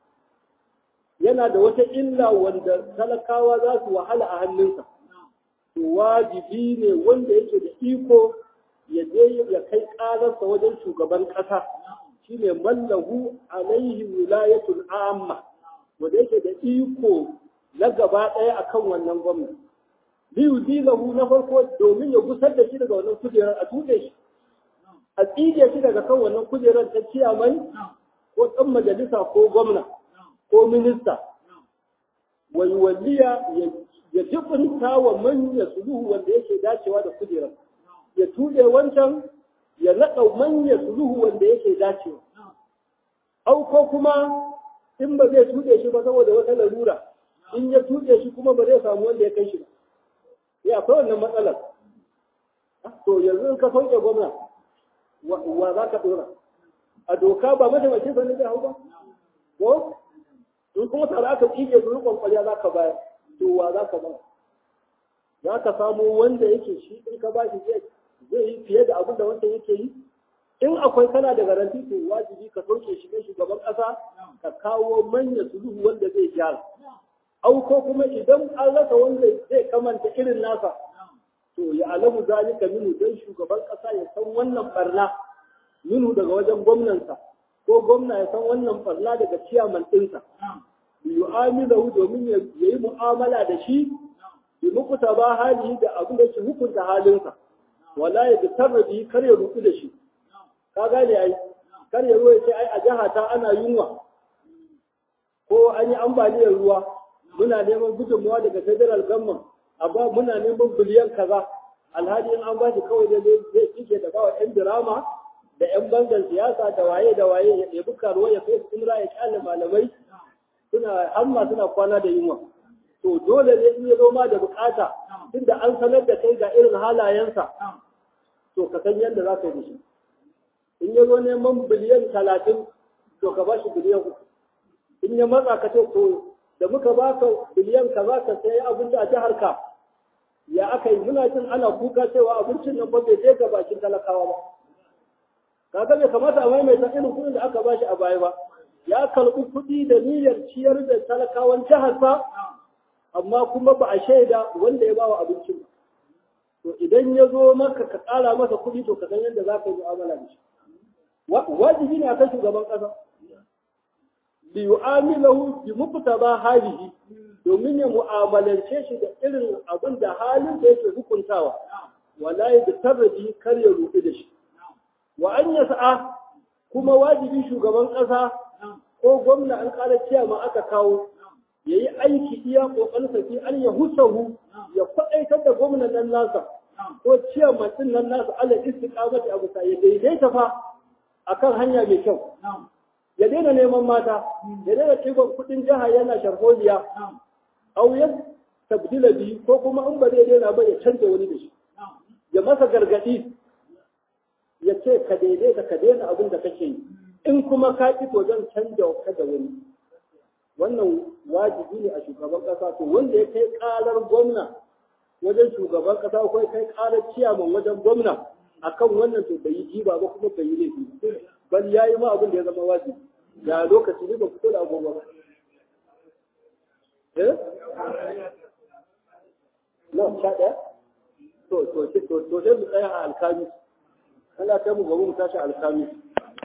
yana da wata illa wanda talakawa za su wahala a hannunsa to wajibi ne wanda yake da iko ya je ya kai ƙararsa wajen shugaban ƙasa shine mallahu alaihi wilayatul amma wanda yake da iko na gaba ɗaya akan wannan gwamnati biyu dilahu na farko domin ya gusar da shi daga wannan kujerar a tuɗe shi a tsige shi daga kan wannan kujerar ta ciyaman ko ɗan majalisa ko gwamna ko minista wai waliya ya jibinta wa manya suluhu wanda yake dacewa da kujerar ya tuɗe wancan ya naɗa manya suluhu wanda yake dacewa au ko kuma in ba zai tuɗe shi ba saboda wata larura in ya tuɗe shi kuma ba zai samu wanda ya kai shi ba ya akwai wannan matsalar to yanzu in ka sauke gwamna wa za ka ɗora a doka ba mataimakin sa ne zai hau ba ko in kuma tare aka tsige su rikon kwalya za ka bayar to wa za ka bayar za ka samu wanda yake shi in ka ba shi zai yi fiye da abin da wancan yake yi in akwai kana da garanti to wajibi ka sauke shi kai shugaban ƙasa ka kawo manya suluhu wanda zai gyara au ko kuma idan an rasa wanda zai kamanta irin nasa to ya alamu zalika minu dan shugaban ƙasa ya san wannan barna minu daga wajen gwamnansa ko gwamna ya san wannan barna daga ciyaman ɗinsa yu'amilahu domin ya yi mu'amala da shi bi mukuta ba hali da abin da ke hukunta halinsa wala ya bitarrabi kar ya ruku da shi ka gane ai kar ya zo ya ce ai a jiha ta ana yunwa ko an yi ambaliyar ruwa muna neman gudunmawa daga federal government amma muna neman biliyan kaza alhali in an ba shi kawai da zai cike da bawa yan dirama da yan bangan siyasa da waye ya ɗebi karuwa ya kai umra ya kyale malamai suna hamma suna kwana da yunwa to dole ne in ya zo ma da bukata tunda an sanar da kai ga irin halayensa to ka san yadda za ka yi da shi in ya zo neman biliyan 30 to ka ba shi biliyan 3 in ya matsa ka ce to da muka baka biliyan ka za ka sayi abinci a jihar ka ya aka yi muna jin ana kuka cewa abincin nan ba bai je ga bakin talakawa ba kaga bai kamata a maimaita irin kuɗin da aka bashi a baya ba ya karɓi kuɗi da niyyar ciyar da talakawan jihar sa amma kuma ba a shaida wanda ya ba wa abincin ba to idan ya zo maka ka ƙara masa kuɗi to ka san yadda za ka yi mu'amala da shi wajibi ne akan shugaban ƙasa bi yu'amilahu bi muqtaba halihi domin ya mu'amalance shi da irin abin da halin da yake hukuntawa wala ya tarbi kar ya rubu da shi wa an yas'a kuma wajibi shugaban ƙasa ko gwamna an ƙara ciyama aka kawo yayi aiki iya kokarinsa fi an ya husahu ya faɗaitar da gwamnan nan nasa ko ciyaman din nan nasa ala istiqamati abu sai ya daidaita fa akan hanya mai kyau ya daina neman mata ya daina ɗiban kuɗin jiha yana sharholiya au ya tabdila bi ko kuma in ba zai daina ba ya canza wani da shi ya masa gargaɗi ya ce ka daidaita ka daina abin da kake yi in kuma ka ƙi to zan canja ka da wani wannan wajibi ne a shugaban ƙasa to wanda ya kai ƙarar gwamna wajen shugaban ƙasa ko ya kai ƙarar ciyaman wajen gwamna akan wannan to bai yi jiba ba kuma bai yi laifi bal ya yi ma abin da ya zama wajibi ya lokaci ne ba fito da agogo ba na sha ɗaya to sai mu tsaya a alkami Allah ta mu gobe mu tashi alkami